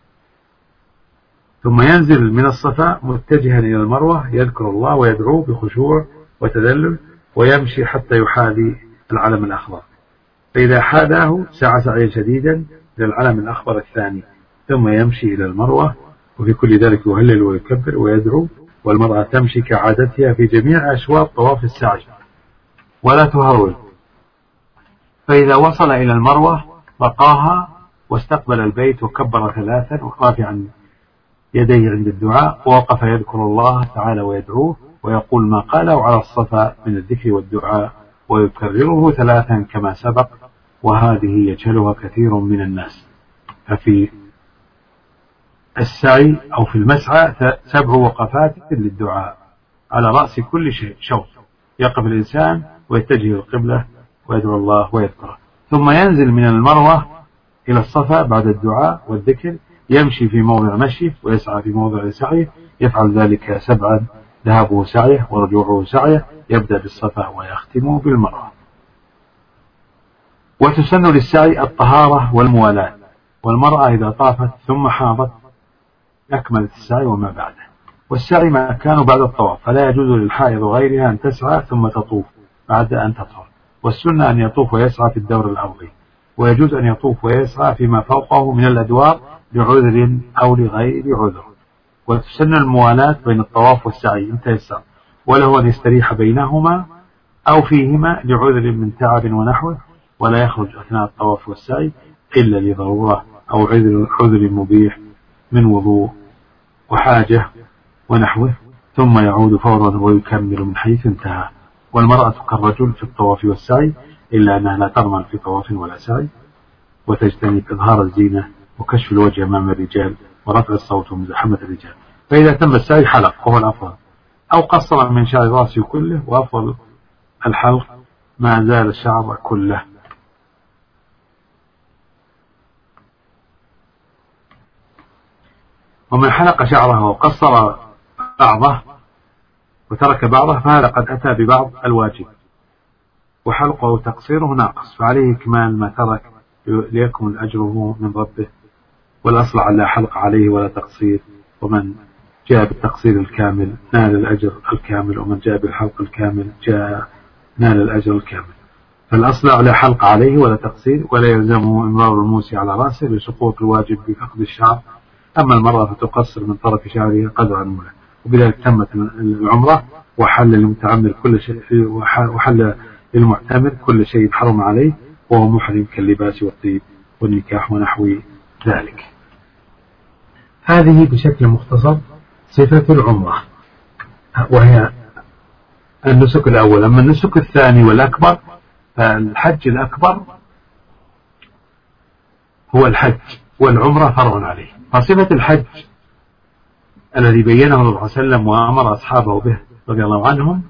ثم ينزل من الصفا متجها إلى المروة يذكر الله ويدعو بخشوع وتذلل، ويمشي حتى يحاذي العلم الأخضر، فإذا حاذاه سعى سعيا شديدا إلى العلم الأخضر الثاني، ثم يمشي إلى المروة، وفي كل ذلك يهلل ويكبر ويدعو. والمرأة تمشي كعادتها في جميع أشواط طواف السعي ولا تهرول. فإذا وصل إلى المروة رقاها واستقبل البيت وكبر ثلاثا رافعا يديه عند الدعاء، ووقف يذكر الله تعالى ويدعوه ويقول ما قاله على الصفا من الذكر والدعاء، ويكرره ثلاثا كما سبق، وهذه يجهلها كثير من الناس. ففي السعي أو في المسعى سبع وقفات للدعاء على رأس كل شيء شوط، يقف الإنسان ويتجه القبلة ويدعو الله ويذكره، ثم ينزل من المروة إلى الصفا بعد الدعاء والذكر، يمشي في موضع مشيه ويسعى في موضع سعيه، يفعل ذلك سبعا: ذهابه سعيه ورجوعه سعيه، يبدأ بالصفا ويختم بالمروة. وتسن للسعي الطهارة والموالاة، والمرأة إذا طافت ثم حاضت أكملت السعي وما بعده. والسعي ما كان بعد الطواف، فلا يجوز للحائض غيرها أن تسعى ثم تطوف بعد أن تطهر، والسنة أن يطوف ويسعى في الدور الأرضي، ويجوز أن يطوف ويسعى فيما فوقه من الأدوار لعذر أو لغير عذر. وتسن الموالاة بين الطواف والسعي إن تيسر، وله أن يستريح بينهما أو فيهما لعذر من تعب ونحوه، ولا يخرج أثناء الطواف والسعي إلا لضرورة أو عذر, عذر مبيح من وضوء وحاجة ونحوه، ثم يعود فورا ويكمل من حيث انتهى. والمرأة كالرجل في الطواف والسعي، إلا أنها لا ترمل في طواف ولا سعي، وتجتنب إظهار الزينة وكشف الوجه أمام الرجال ورفع الصوت ومزاحمة الرجال. فإذا تم السعي حلق وهو الأفضل، أو قصر من شعر رأسه كله، وأفضل الحلق ما زال الشعر كله. ومن حلق شعره وقصر بعضه وترك بعضه فهذا قد أتى ببعض الواجب، وحلقه تقصيره ناقص، فعليه كمال ما ترك ليكمل أجره من ربه. والأصل على حلق عليه ولا تقصير، ومن جاء بالتقصير الكامل نال الأجر الكامل، ومن جاء بالحلق الكامل جاء نال الأجر الكامل. فالأصل على حلق عليه ولا تقصير، ولا يلزمه إمرار الموسي على رأسه لسقوط الواجب بفقد الشعر. أما المرأة فتقصر من طرف شعرها قدر المولى. وبذلك تمت العمرة، وحل للمتعمر كل شيء وحل للمعتمر كل شيء حرم عليه، وهو محرم كاللباس والطيب والنكاح ونحو ذلك. هذه بشكل مختصر صفة العمرة، وهي النسك الأول. أما النسك الثاني والأكبر، فالحج الأكبر هو الحج، والعمرة فرع عليه. فصفة الحج الذي بينه النبي صلى الله عليه وسلم وأمر أصحابه به رضي الله عنهم،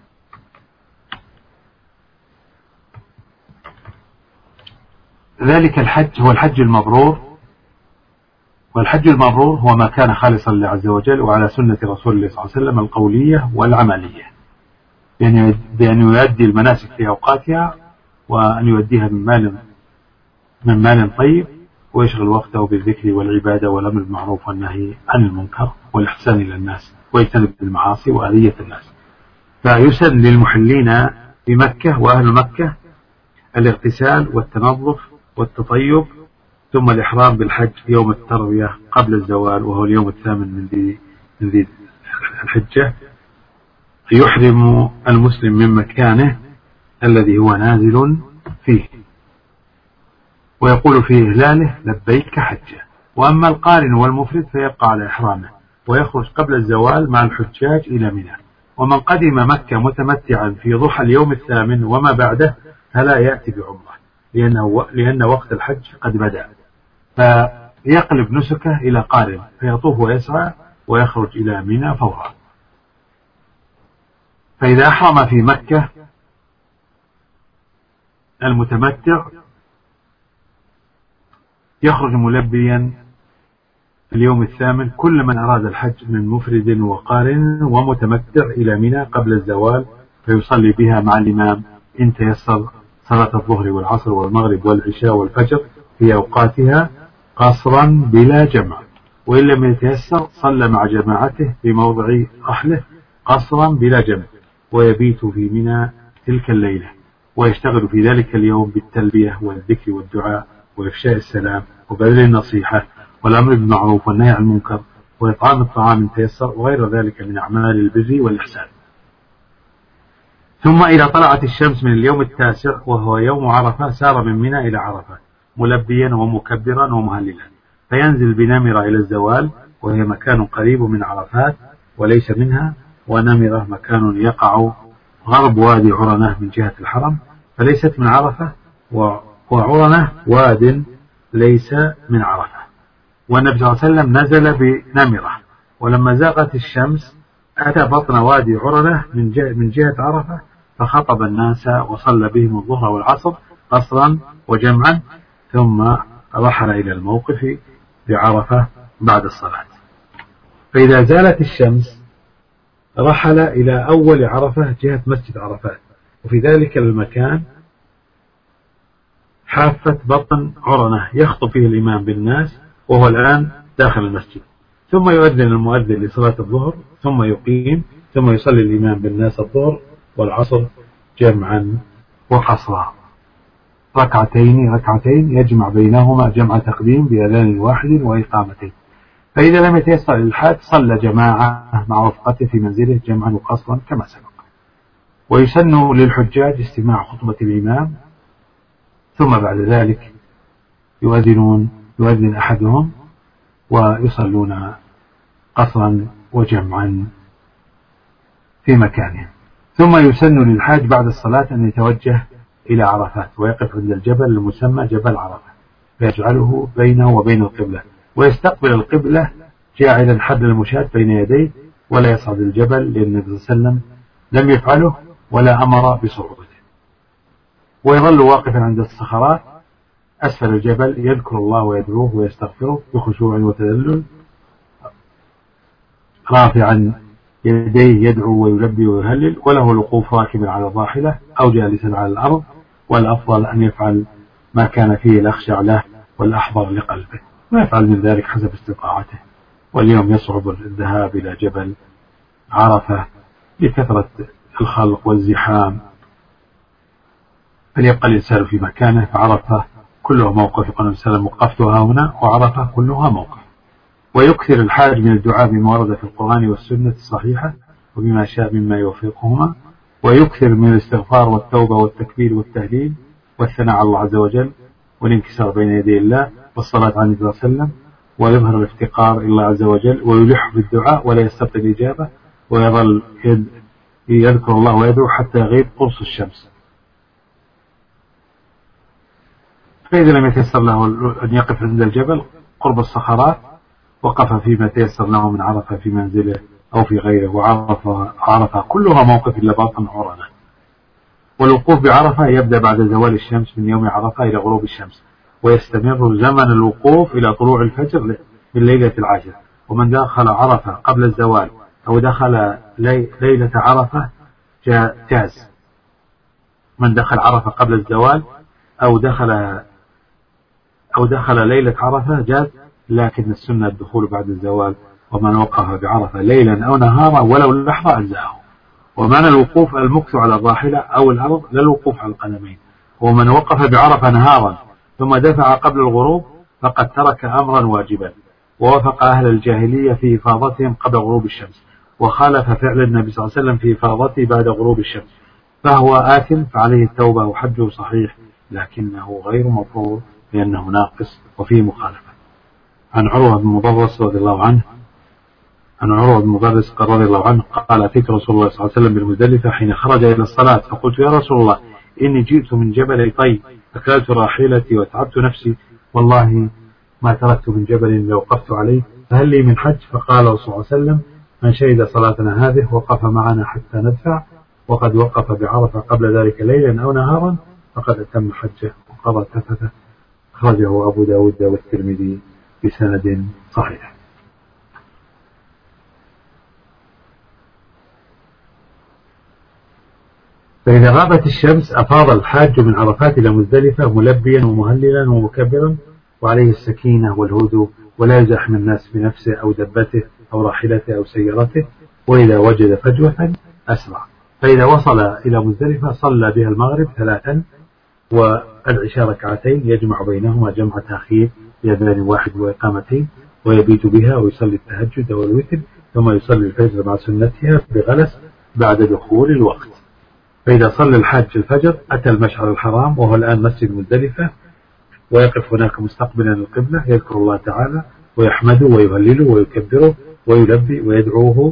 ذلك الحج هو الحج المبرور. والحج المبرور هو ما كان خالصا لله عز وجل وعلى سنة رسول الله صلى الله عليه وسلم القولية والعملية، يعني بأن يؤدي المناسك في أوقاتها وأن يؤديها من مال من مال طيب، ويشغل وقته بالذكر والعبادة والأمر بالمعروف والنهي عن المنكر والإحسان إلى الناس، ويجتنب المعاصي وأذية الناس. فيسن للمحلين بمكة وأهل مكة الاغتسال والتنظف والتطيب، ثم الإحرام بالحج يوم التروية قبل الزوال، وهو اليوم الثامن من ذي من ذي الحجة. يحرم المسلم من مكانه الذي هو نازل فيه، ويقول في إهلاله لبيك حجة. وأما القارن والمفرد فيبقى على إحرامه، ويخرج قبل الزوال مع الحجاج إلى منى. ومن قدم مكة متمتعا في ضحى اليوم الثامن وما بعده فلا يأتي بعمرة، لأنه لأن وقت الحج قد بدأ، فيقلب نسكه إلى قارن فيطوف ويسعى ويخرج إلى منى فورا. فإذا أحرم في مكة المتمتع يخرج ملبيا في اليوم الثامن كل من أراد الحج من مفرد وقارن ومتمتع إلى منى قبل الزوال، فيصلي بها مع الإمام إن تيسر صلاة الظهر والعصر والمغرب والعشاء والفجر في أوقاتها قصرا بلا جمع، وإن لم يتيسر صلى مع جماعته في موضع رحله قصرا بلا جمع، ويبيت في منى تلك الليلة، ويشتغل في ذلك اليوم بالتلبية والذكر والدعاء وإفشاء السلام وبذل النصيحة والأمر بالمعروف والنهي عن المنكر وإطعام الطعام إن تيسر، وغير ذلك من أعمال البر والإحسان. ثم إذا طلعت الشمس من اليوم التاسع وهو يوم عرفة سار من منى إلى عرفة ملبيا ومكبرا ومهللا، فينزل بنمرة إلى الزوال، وهي مكان قريب من عرفات وليس منها، ونمرة مكان يقع غرب وادي عرنة من جهة الحرم فليست من عرفة، وعرنة واد ليس من عرفة. والنبي صلى الله عليه وسلم نزل بنمرة، ولما زاغت الشمس أتى بطن وادي عرنة من جهة, من جهة عرفة فخطب الناس وصلى بهم الظهر والعصر قصرا وجمعا، ثم رحل إلى الموقف بعرفة بعد الصلاة. فإذا زالت الشمس رحل إلى أول عرفة جهة مسجد عرفات، وفي ذلك المكان حافة بطن عرنة يخطب فيه الإمام بالناس وهو الآن داخل المسجد، ثم يؤذن المؤذن لصلاة الظهر ثم يقيم، ثم يصلي الإمام بالناس الظهر والعصر جمعا وقصرا ركعتين ركعتين يجمع بينهما جمع تقديم بأذان واحد وإقامتين. فإذا لم يتيسر الحاج صلى جماعة مع رفقته في منزله جمعا وقصرا كما سبق. ويسن للحجاج استماع خطبة الإمام، ثم بعد ذلك يؤذنون يؤذن أحدهم ويصلون قصرا وجمعا في مكانه. ثم يسن للحاج بعد الصلاة أن يتوجه إلى عرفات ويقف عند الجبل المسمى جبل عرفة، فيجعله بينه وبين القبلة، ويستقبل القبلة جاعلا حبل المشاة بين يديه، ولا يصعد الجبل لأن النبي صلى الله عليه وسلم لم يفعله ولا أمر بصعوده. ويظل واقفا عند الصخرات أسفل الجبل يذكر الله ويدعوه ويستغفره بخشوع وتذلل، رافعا يديه يدعو ويلبي ويهلل، وله الوقوف راكبا على الراحلة أو جالسا على الأرض، والأفضل أن يفعل ما كان فيه الأخشع له والأحضر لقلبه، ويفعل من ذلك حسب استطاعته. واليوم يصعب الذهاب إلى جبل عرفة لكثرة الخلق والزحام، فليبقى الإنسان في مكانه، فعرفة كلها موقف، يقول الإنسان وقفتها هنا، وعرفة كلها موقف. ويكثر الحاج من الدعاء بما ورد في القرآن والسنة الصحيحة وبما شاء مما يوفقهما، ويكثر من الاستغفار والتوبة والتكبير والتهليل والثناء على الله عز وجل والانكسار بين يدي الله والصلاة على النبي صلى الله عليه وسلم، ويظهر الافتقار إلى الله عز وجل ويلح بالدعاء ولا يستبطئ الإجابة، ويظل يذكر الله ويدعو حتى يغيب قرص الشمس. فإذا لم يتيسر له أن يقف عند الجبل قرب الصخرات وقف فيما تيسر له من عرفة في منزله أو في غيره، وعرفة عرفة كلها موقف إلا باطن عرنة. والوقوف بعرفة يبدأ بعد زوال الشمس من يوم عرفة إلى غروب الشمس، ويستمر زمن الوقوف إلى طلوع الفجر من ليلة العاشر. ومن دخل عرفة قبل الزوال أو دخل ليلة عرفة جاز، من دخل عرفة قبل الزوال أو دخل أو دخل ليلة عرفة جاز، لكن السنة الدخول بعد الزوال. ومن وقف بعرفة ليلا أو نهارا ولو لحظة أجزاءه. ومعنى الوقوف المكث على الراحلة أو الأرض لا الوقوف على القدمين. ومن وقف بعرفة نهارا ثم دفع قبل الغروب فقد ترك أمرا واجبا، ووافق أهل الجاهلية في إفاضتهم قبل غروب الشمس، وخالف فعل النبي صلى الله عليه وسلم في إفاضته بعد غروب الشمس، فهو آثم، فعليه التوبة وحجه صحيح، لكنه غير مفروض لأنه ناقص وفيه مخالفة. عن عروة بن مضرس رضي الله عنه عن عروة بن مضرس رضي الله عنه قال: أتيت رسول الله صلى الله عليه وسلم بالمزدلفة حين خرج إلى الصلاة، فقلت: يا رسول الله، إني جئت من جبل طي، أكلت راحلتي وتعبت نفسي، والله ما تركت من جبل لوقفت عليه، فهل لي من حج؟ فقال صلى الله عليه وسلم: من شهد صلاتنا هذه وقف معنا حتى ندفع، وقد وقف بعرفة قبل ذلك ليلا أو نهارا فقد أتم حجه وقضى تفته. أخرجه أبو داود والترمذي بسند صحيح. فإذا غابت الشمس أفاض الحاج من عرفات إلى مزدلفة ملبيا ومهللا ومكبرا، وعليه السكينة والهدوء، ولا يزاحم الناس بنفسه أو دبته أو راحلته أو سيارته، وإذا وجد فجوة أسرع. فإذا وصل إلى مزدلفة صلى بها المغرب ثلاثا والعشاء ركعتين، يجمع بينهما جمع تأخير بأذان واحد وإقامتين، ويبيت بها ويصلي التهجد والوتر، ثم يصلي الفجر مع سنتها بغلس بعد دخول الوقت. فإذا صلى الحاج الفجر أتى المشعر الحرام وهو الآن مسجد مزدلفة، ويقف هناك مستقبلا القبلة، يذكر الله تعالى ويحمده ويهلله ويكبره ويلبي ويدعوه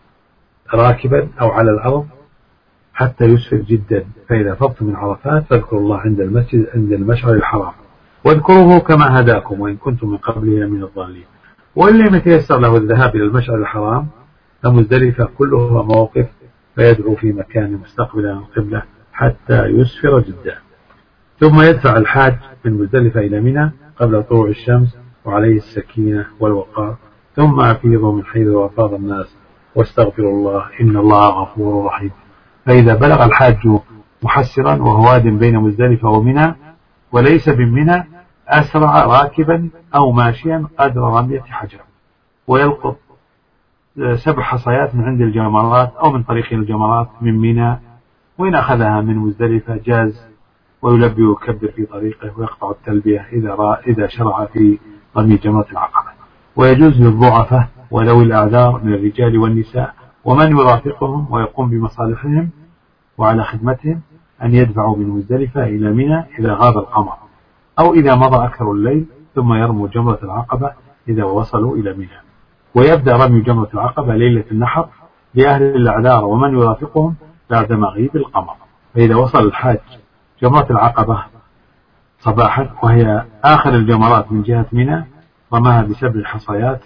راكبا أو على الأرض حتى يسفر جدا. فإذا فضت من عرفات فاذكروا الله عند المسجد عند المشعر الحرام، واذكروه كما هداكم وإن كنتم من قبله من الضالين. وإن لم يتيسر له الذهاب إلى المشعر الحرام فمزدلفة كلها موقف، فيدعو في مكان مستقبلا القبلة حتى يسفر جدا. ثم يدفع الحاج من مزدلفة إلى منى قبل طلوع الشمس، وعليه السكينة والوقار، ثم أفيضوا من حيث أفاض الناس واستغفروا الله إن الله غفور رحيم. فإذا بلغ الحاج محسرا وهو واد بين مزدلفة ومنى وليس بمنى أسرع راكبا أو ماشيا قدر رمية حجر، ويلقط سبع حصيات من عند الجمرات أو من طريق الجمرات من منى، وإن أخذها من مزدلفة جاز، ويلبي ويكبر في طريقه ويقطع التلبية إذا رأى إذا شرع في رمي جمرة العقبة. ويجوز للضعفاء وذوي الأعذار من الرجال والنساء ومن يرافقهم ويقوم بمصالحهم وعلى خدمتهم أن يدفعوا من مزدلفة إلى منى إذا غاب القمر، أو إذا مضى أكثر الليل، ثم يرموا جمرة العقبة إذا وصلوا إلى منى. ويبدأ رمي جمرة العقبة ليلة النحر لأهل الأعذار ومن يرافقهم بعد مغيب القمر. فإذا وصل الحاج جمرة العقبة صباحا وهي آخر الجمرات من جهة منى، رماها بسبع حصيات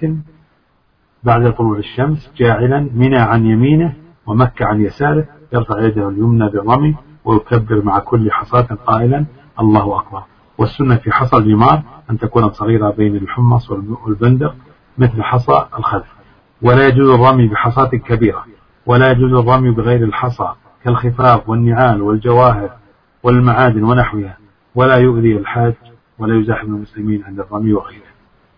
بعد طلوع الشمس، جاعلا منى عن يمينه ومكة عن يساره، يرفع يده اليمنى بالرمي ويكبر مع كل حصاة قائلا الله أكبر. والسنة في حصى الجمار أن تكون صغيرة بين الحمص والبندق مثل حصى الخلف، ولا يجوز الرمي بحصاة كبيرة، ولا يجوز الرمي بغير الحصى كالخفاف والنعال والجواهر والمعادن ونحوها، ولا يؤذي الحاج ولا يزاحم المسلمين عند الرمي وغيره.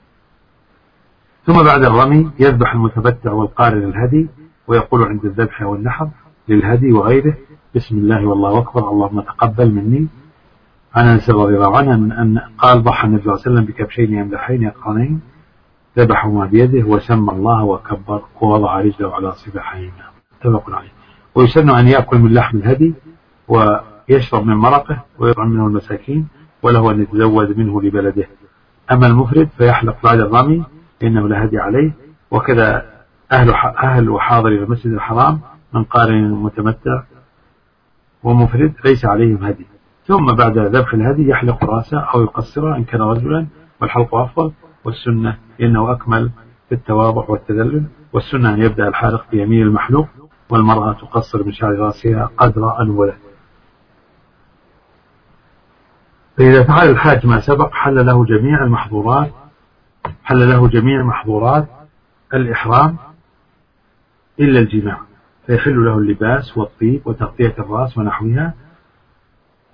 ثم بعد الرمي يذبح المتبتع والقارن الهدي، ويقول عند الذبح والنحر للهدي وغيره بسم الله والله أكبر اللهم تقبل مني. عن أنس رضي الله عنه أن قال ضحى النبي صلى الله عليه وسلم بكبشين يملحين يقرنين، ذبحهما بيده وسمى الله وكبر ووضع رجله على صفحيهما، متفق عليه. ويسن أن يأكل من لحم الهدي ويشرب من مرقه ويطعم منه المساكين، وله أن يتزود منه لبلده. أما المفرد فيحلق بعد الرمي إنه لا هدي عليه، وكذا أهل أهل وحاضر المسجد الحرام من قارن متمتع ومفرد ليس عليهم هدي. ثم بعد ذبح الهدي يحلق رأسه أو يقصره إن كان رجلا، والحلق أفضل، والسنة إنه أكمل في التواضع والتذلل. والسنة أن يبدأ الحالق بيمين المحلوق، والمرأة تقصر من شعر رأسها قدر أنوله. فإذا فعل الحاج ما سبق حل له جميع المحظورات حل له جميع محظورات الإحرام إلا الجماع، فيحل له اللباس والطيب وتغطية الرأس ونحوها،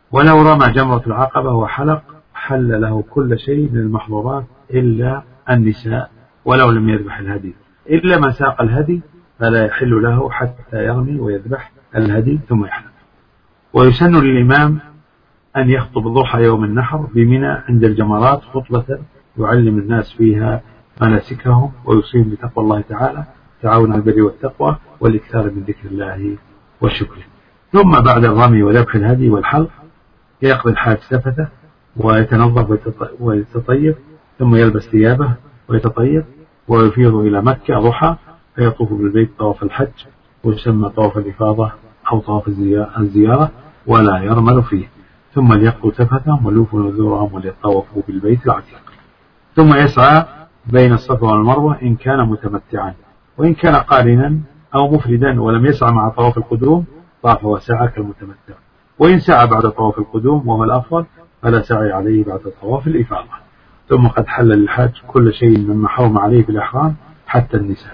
ولو رمى جمرة العقبة وحلق حل له كل شيء من المحظورات إلا النساء ولو لم يذبح الهدي، إلا من ساق الهدي فلا يحل له حتى يرمي ويذبح الهدي ثم يحلق. ويسن للإمام أن يخطب ضحى يوم النحر بمنى عند الجمرات خطبة يعلم الناس فيها مناسكهم ويوصيهم بتقوى الله تعالى تعاون على البر والتقوى والإكثار من ذكر الله والشكر. ثم بعد الرمي وذبح الهدي والحلق يقضي الحاج سفته ويتنظف ويتطيب، ثم يلبس ثيابه ويتطيب ويفيض إلى مكة ضحى فيطوف بالبيت طواف الحج ويسمى طواف الإفاضة أو طواف الزيارة ولا يرمل فيه، ثم ليقضوا سفتهم وليوفوا نذورهم وليطوفوا بالبيت العتيق. ثم يسعى بين الصفا والمروة إن كان متمتعا، وإن كان قارنا أو مفردا ولم يسعى مع طواف القدوم طاف وسعى كالمتمتع، وإن سعى بعد طواف القدوم وهو الأفضل فلا سعي عليه بعد طواف الإفاضة. ثم قد حل للحاج كل شيء مما حرم عليه في الإحرام حتى النساء.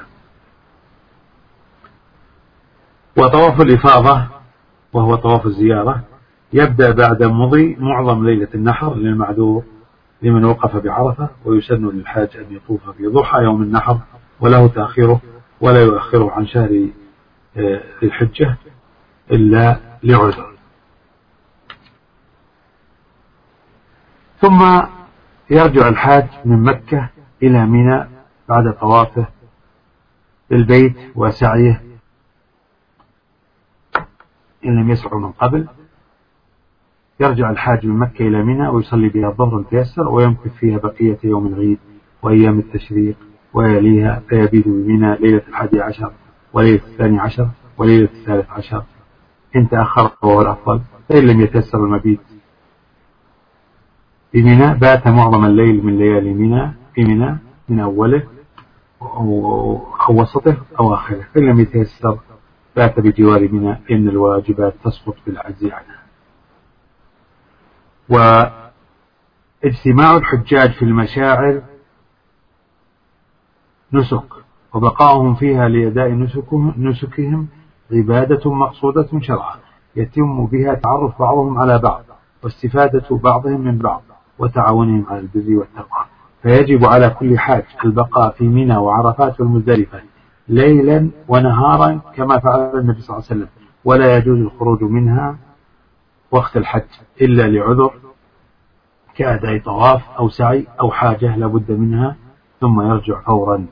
وطواف الإفاضة وهو طواف الزيارة يبدأ بعد مضي معظم ليلة النحر للمعذور لمن وقف بعرفة، ويسن للحاج أن يطوف في ضحى يوم النحر وله تأخيره ولا يؤخره عن شهر ذي الحجة إلا لعذر. ثم يرجع الحاج من مكة إلى منى بعد طوافه للبيت وسعيه إن لم يسعوا من قبل. يرجع الحاج من مكة إلى منى ويصلي بها الظهر تيسر ويمكث فيها بقية يوم العيد وأيام التشريق ويليها، فيبيت بمنى ليلة الحادي عشر وليلة الثاني عشر وليلة الثالث عشر إن تأخر فهو الأفضل، فإن لم يتيسر المبيت بمنى بات معظم الليل من ليالي منى في منى من أوله أو وسطه أو آخره، فإن لم يتيسر بات بجوار منى إن الواجبات تسقط بالعجز عنها. واجتماع الحجاج في المشاعر نسك، وبقاؤهم فيها لأداء نسكهم عبادة مقصودة شرعا يتم بها تعرف بعضهم على بعض واستفادة بعضهم من بعض وتعاونهم على البر والتقوى، فيجب على كل حاج البقاء في منى وعرفات والمزدلفة ليلا ونهارا كما فعل النبي صلى الله عليه وسلم، ولا يجوز الخروج منها وقت الحج إلا لعذر كأداء طواف أو سعي أو حاجة لابد منها، ثم يرجع فورا.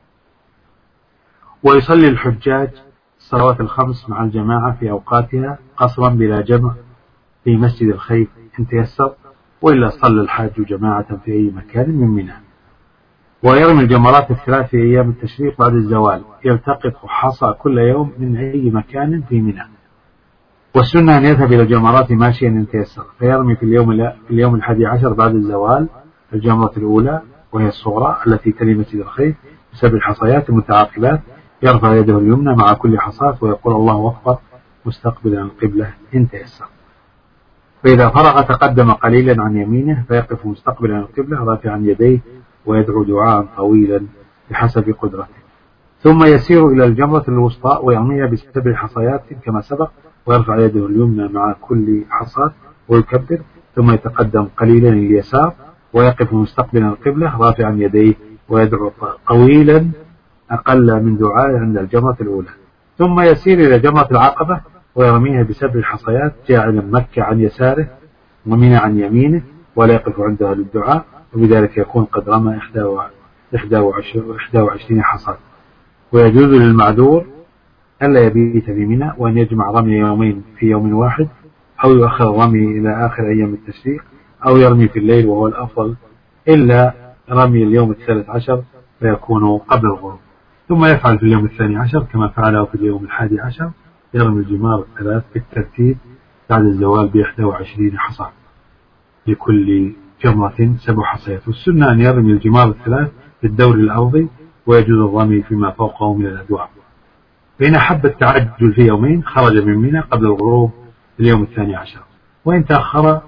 ويصلي الحجاج الصلوات الخمس مع الجماعة في أوقاتها قصرا بلا جمع في مسجد الخيف إن تيسر، وإلا صلى الحاج جماعة في أي مكان من منى. ويرمي الجمرات الثلاث في أيام التشريق بعد الزوال، يلتقط حصى كل يوم من أي مكان في منى. والسنة أن يذهب إلى الجمرات ماشيا إن تيسر، فيرمي في اليوم في اليوم الحادي عشر بعد الزوال الجمرة الأولى وهي الصغرى التي تلي مسجد الخيف بسبع حصيات متعاقبات، يرفع يده اليمنى مع كل حصاة ويقول الله أكبر مستقبلا القبلة إن تيسر. فإذا فرغ تقدم قليلا عن يمينه فيقف مستقبلا القبلة رافعا يديه ويدعو دعاء طويلا بحسب قدرته، ثم يسير إلى الجمرة الوسطى ويرميها بسبع حصيات كما سبق، ويرفع يده اليمنى مع كل حصاة ويكبر، ثم يتقدم قليلا اليسار ويقف مستقبلا القبلة رافعا يديه ويدعو طويلا أقل من دعاء عند الجمرة الأولى، ثم يسير إلى جمرة العقبة ويرميها بسبع حصيات جاعلا مكة عن يساره ومنى عن يمينه ولا يقف عندها للدعاء، وبذلك يكون قد رمى إحدى وعشرين حصاة. ويجوز للمعذور ألا يبيت بمنى وأن يجمع رمي يومين في يوم واحد، أو يؤخر الرمي إلى آخر أيام التشريق، أو يرمي في الليل وهو الأفضل، إلا رمي اليوم الثالث عشر فيكون قبل الغروب. ثم يفعل في اليوم الثاني عشر كما فعله في اليوم الحادي عشر، يرمي الجمار الثلاث بالترتيب بعد الزوال بإحدى وعشرين حصى لكل جمرة سبع حصيات. والسنة أن يرمي الجمار الثلاث في الدور الأرضي، ويجوز الرمي فيما فوقه من الأدوار. فإن أحب التعجل في يومين خرج من منى قبل الغروب اليوم الثاني عشر، وإن تأخر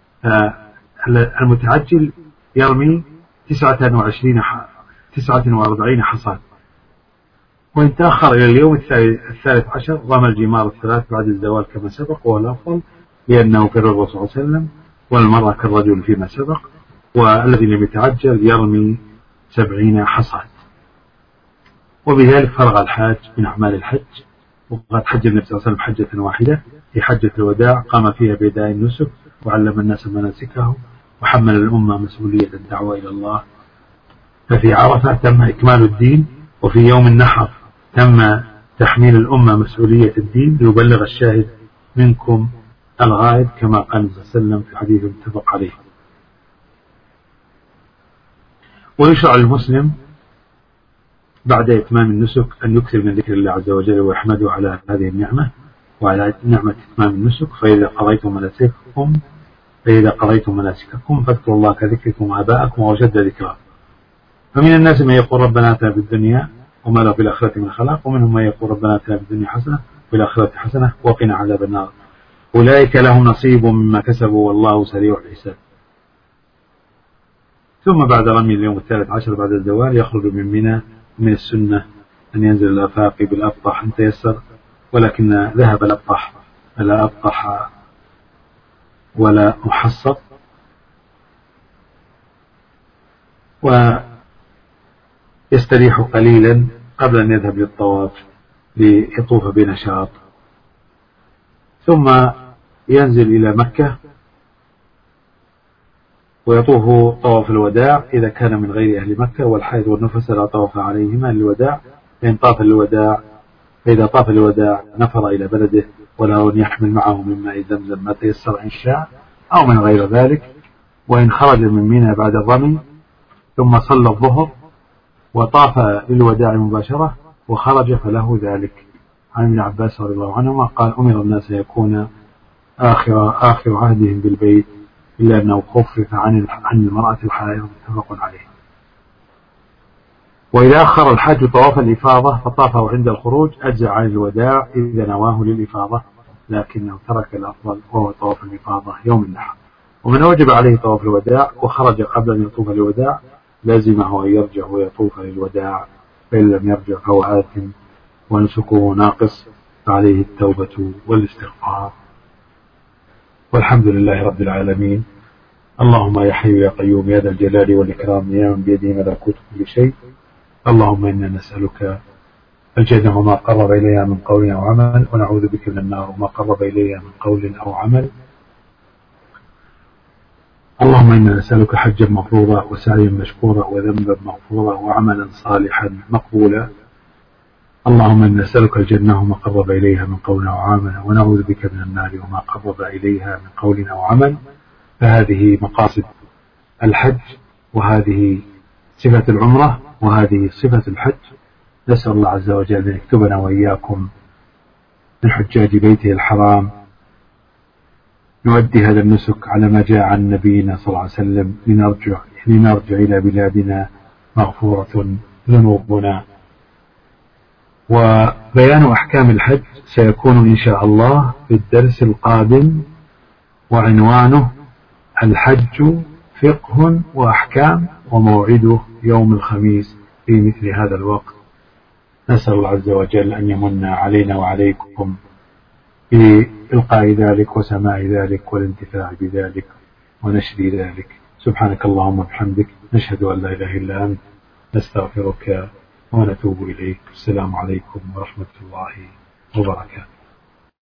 المتعجل يرمي تسعة وعشرين تسعة وأربعين حصاة، وإن تأخر إلى اليوم الثالث عشر رمى الجمار الثلاث بعد الزوال كما سبق، وهو الأفضل لأنه في الرسول صلى الله عليه وسلم والمرأة كالرجل فيما سبق، والذي لم يتعجل يرمي سبعين حصاة. وبذلك فرغ الحاج من أعمال الحج. وقد حج النبي صلى الله عليه وسلم حجة واحدة في حجة الوداع قام فيها بأداء النسك وعلم الناس مناسكه وحمل الأمة مسؤولية الدعوة إلى الله. ففي عرفة تم إكمال الدين، وفي يوم النحر تم تحميل الأمة مسؤولية الدين ليبلغ الشاهد منكم الغائب، كما قال صلى الله عليه وسلم في حديث متفق عليه. ويشرع للمسلم بعد إتمام النسك أن يكثر من ذكر الله عز وجل ويحمده على هذه النعمة وعلى نعمة إتمام النسك. فإذا قضيتم مناسككم فإذا قضيتم مناسككم فاذكروا الله كذكركم آباءكم وأشد ذكرا. فمن الناس من يقول ربنا آتنا في الدنيا وما له في الآخرة من خلاق، ومنهم من يقول ربنا آتنا في الدنيا حسنة وفي الآخرة حسنة وقنا عذاب النار. أولئك لهم نصيب مما كسبوا والله سريع الحساب. ثم بعد رمي اليوم الثالث عشر بعد الزوال يخرج من منى. من السنة أن ينزل الآفاق بالأبطح إن تيسر، ولكن ذهب الأبطح لا أبطح ولا محصب، ويستريح قليلا قبل أن يذهب للطواف ليطوف بنشاط، ثم ينزل إلى مكة ويطوف طواف الوداع إذا كان من غير أهل مكة، والحائض والنفس لا طواف عليهما للوداع، فإن طاف الوداع فإذا طاف الوداع نفر إلى بلده، وله أن يحمل معه من ماء زمزم ما تيسر إن شاء أو من غير ذلك. وإن خرج من منى بعد الرمي ثم صلى الظهر وطاف للوداع مباشرة وخرج فله ذلك. عن ابن عباس رضي الله عنهما قال أمر الناس يكون آخر, آخر عهدهم بالبيت إلا أنه خفف عن عن المرأة الحائض، متفق عليه. وإذا أخر الحاج طواف الإفاضة فطافه عند الخروج أجزى عن الوداع إذا نواه للإفاضة، لكنه ترك الأفضل وهو طواف الإفاضة يوم النحر. ومن وجب عليه طواف الوداع وخرج قبل أن يطوف الوداع لازمه أن يرجع ويطوف للوداع، فإن لم يرجع فهو آثم ونسكه ناقص، فعليه التوبة والاستغفار. والحمد لله رب العالمين. اللهم يا حي يا قيوم يا ذا الجلال والإكرام يا من بيده ملكوت كل شيء، اللهم إنا نسألك الجنة وما قرب إليها من قول أو عمل، ونعوذ بك من النار وما قرب إليها من قول أو عمل. اللهم إنا نسألك حجا مفروضا وسعيا مشكورا وذنبا مغفورا وعملا صالحا مقبولا. اللهم إنا نسألك الجنة وما قرب إليها من قول أو عمل، ونعوذ بك من النار وما قرب إليها من قول أو عمل. فهذه مقاصد الحج، وهذه صفة العمرة، وهذه صفة الحج. نسأل الله عز وجل أن يكتبنا وإياكم من حجاج بيته الحرام نؤدي هذا النسك على ما جاء عن نبينا صلى الله عليه وسلم، لنرجع, لنرجع إلى بلادنا مغفورة ذنوبنا. وبيان أحكام الحج سيكون إن شاء الله في الدرس القادم، وعنوانه الحج فقه وأحكام، وموعده يوم الخميس في مثل هذا الوقت. نسأل الله عز وجل أن يمن علينا وعليكم بإلقاء ذلك وسماع ذلك والانتفاع بذلك ونشر ذلك. سبحانك اللهم وبحمدك، نشهد أن لا إله إلا أنت، نستغفرك ونتوب إليك. السلام عليكم ورحمة الله وبركاته.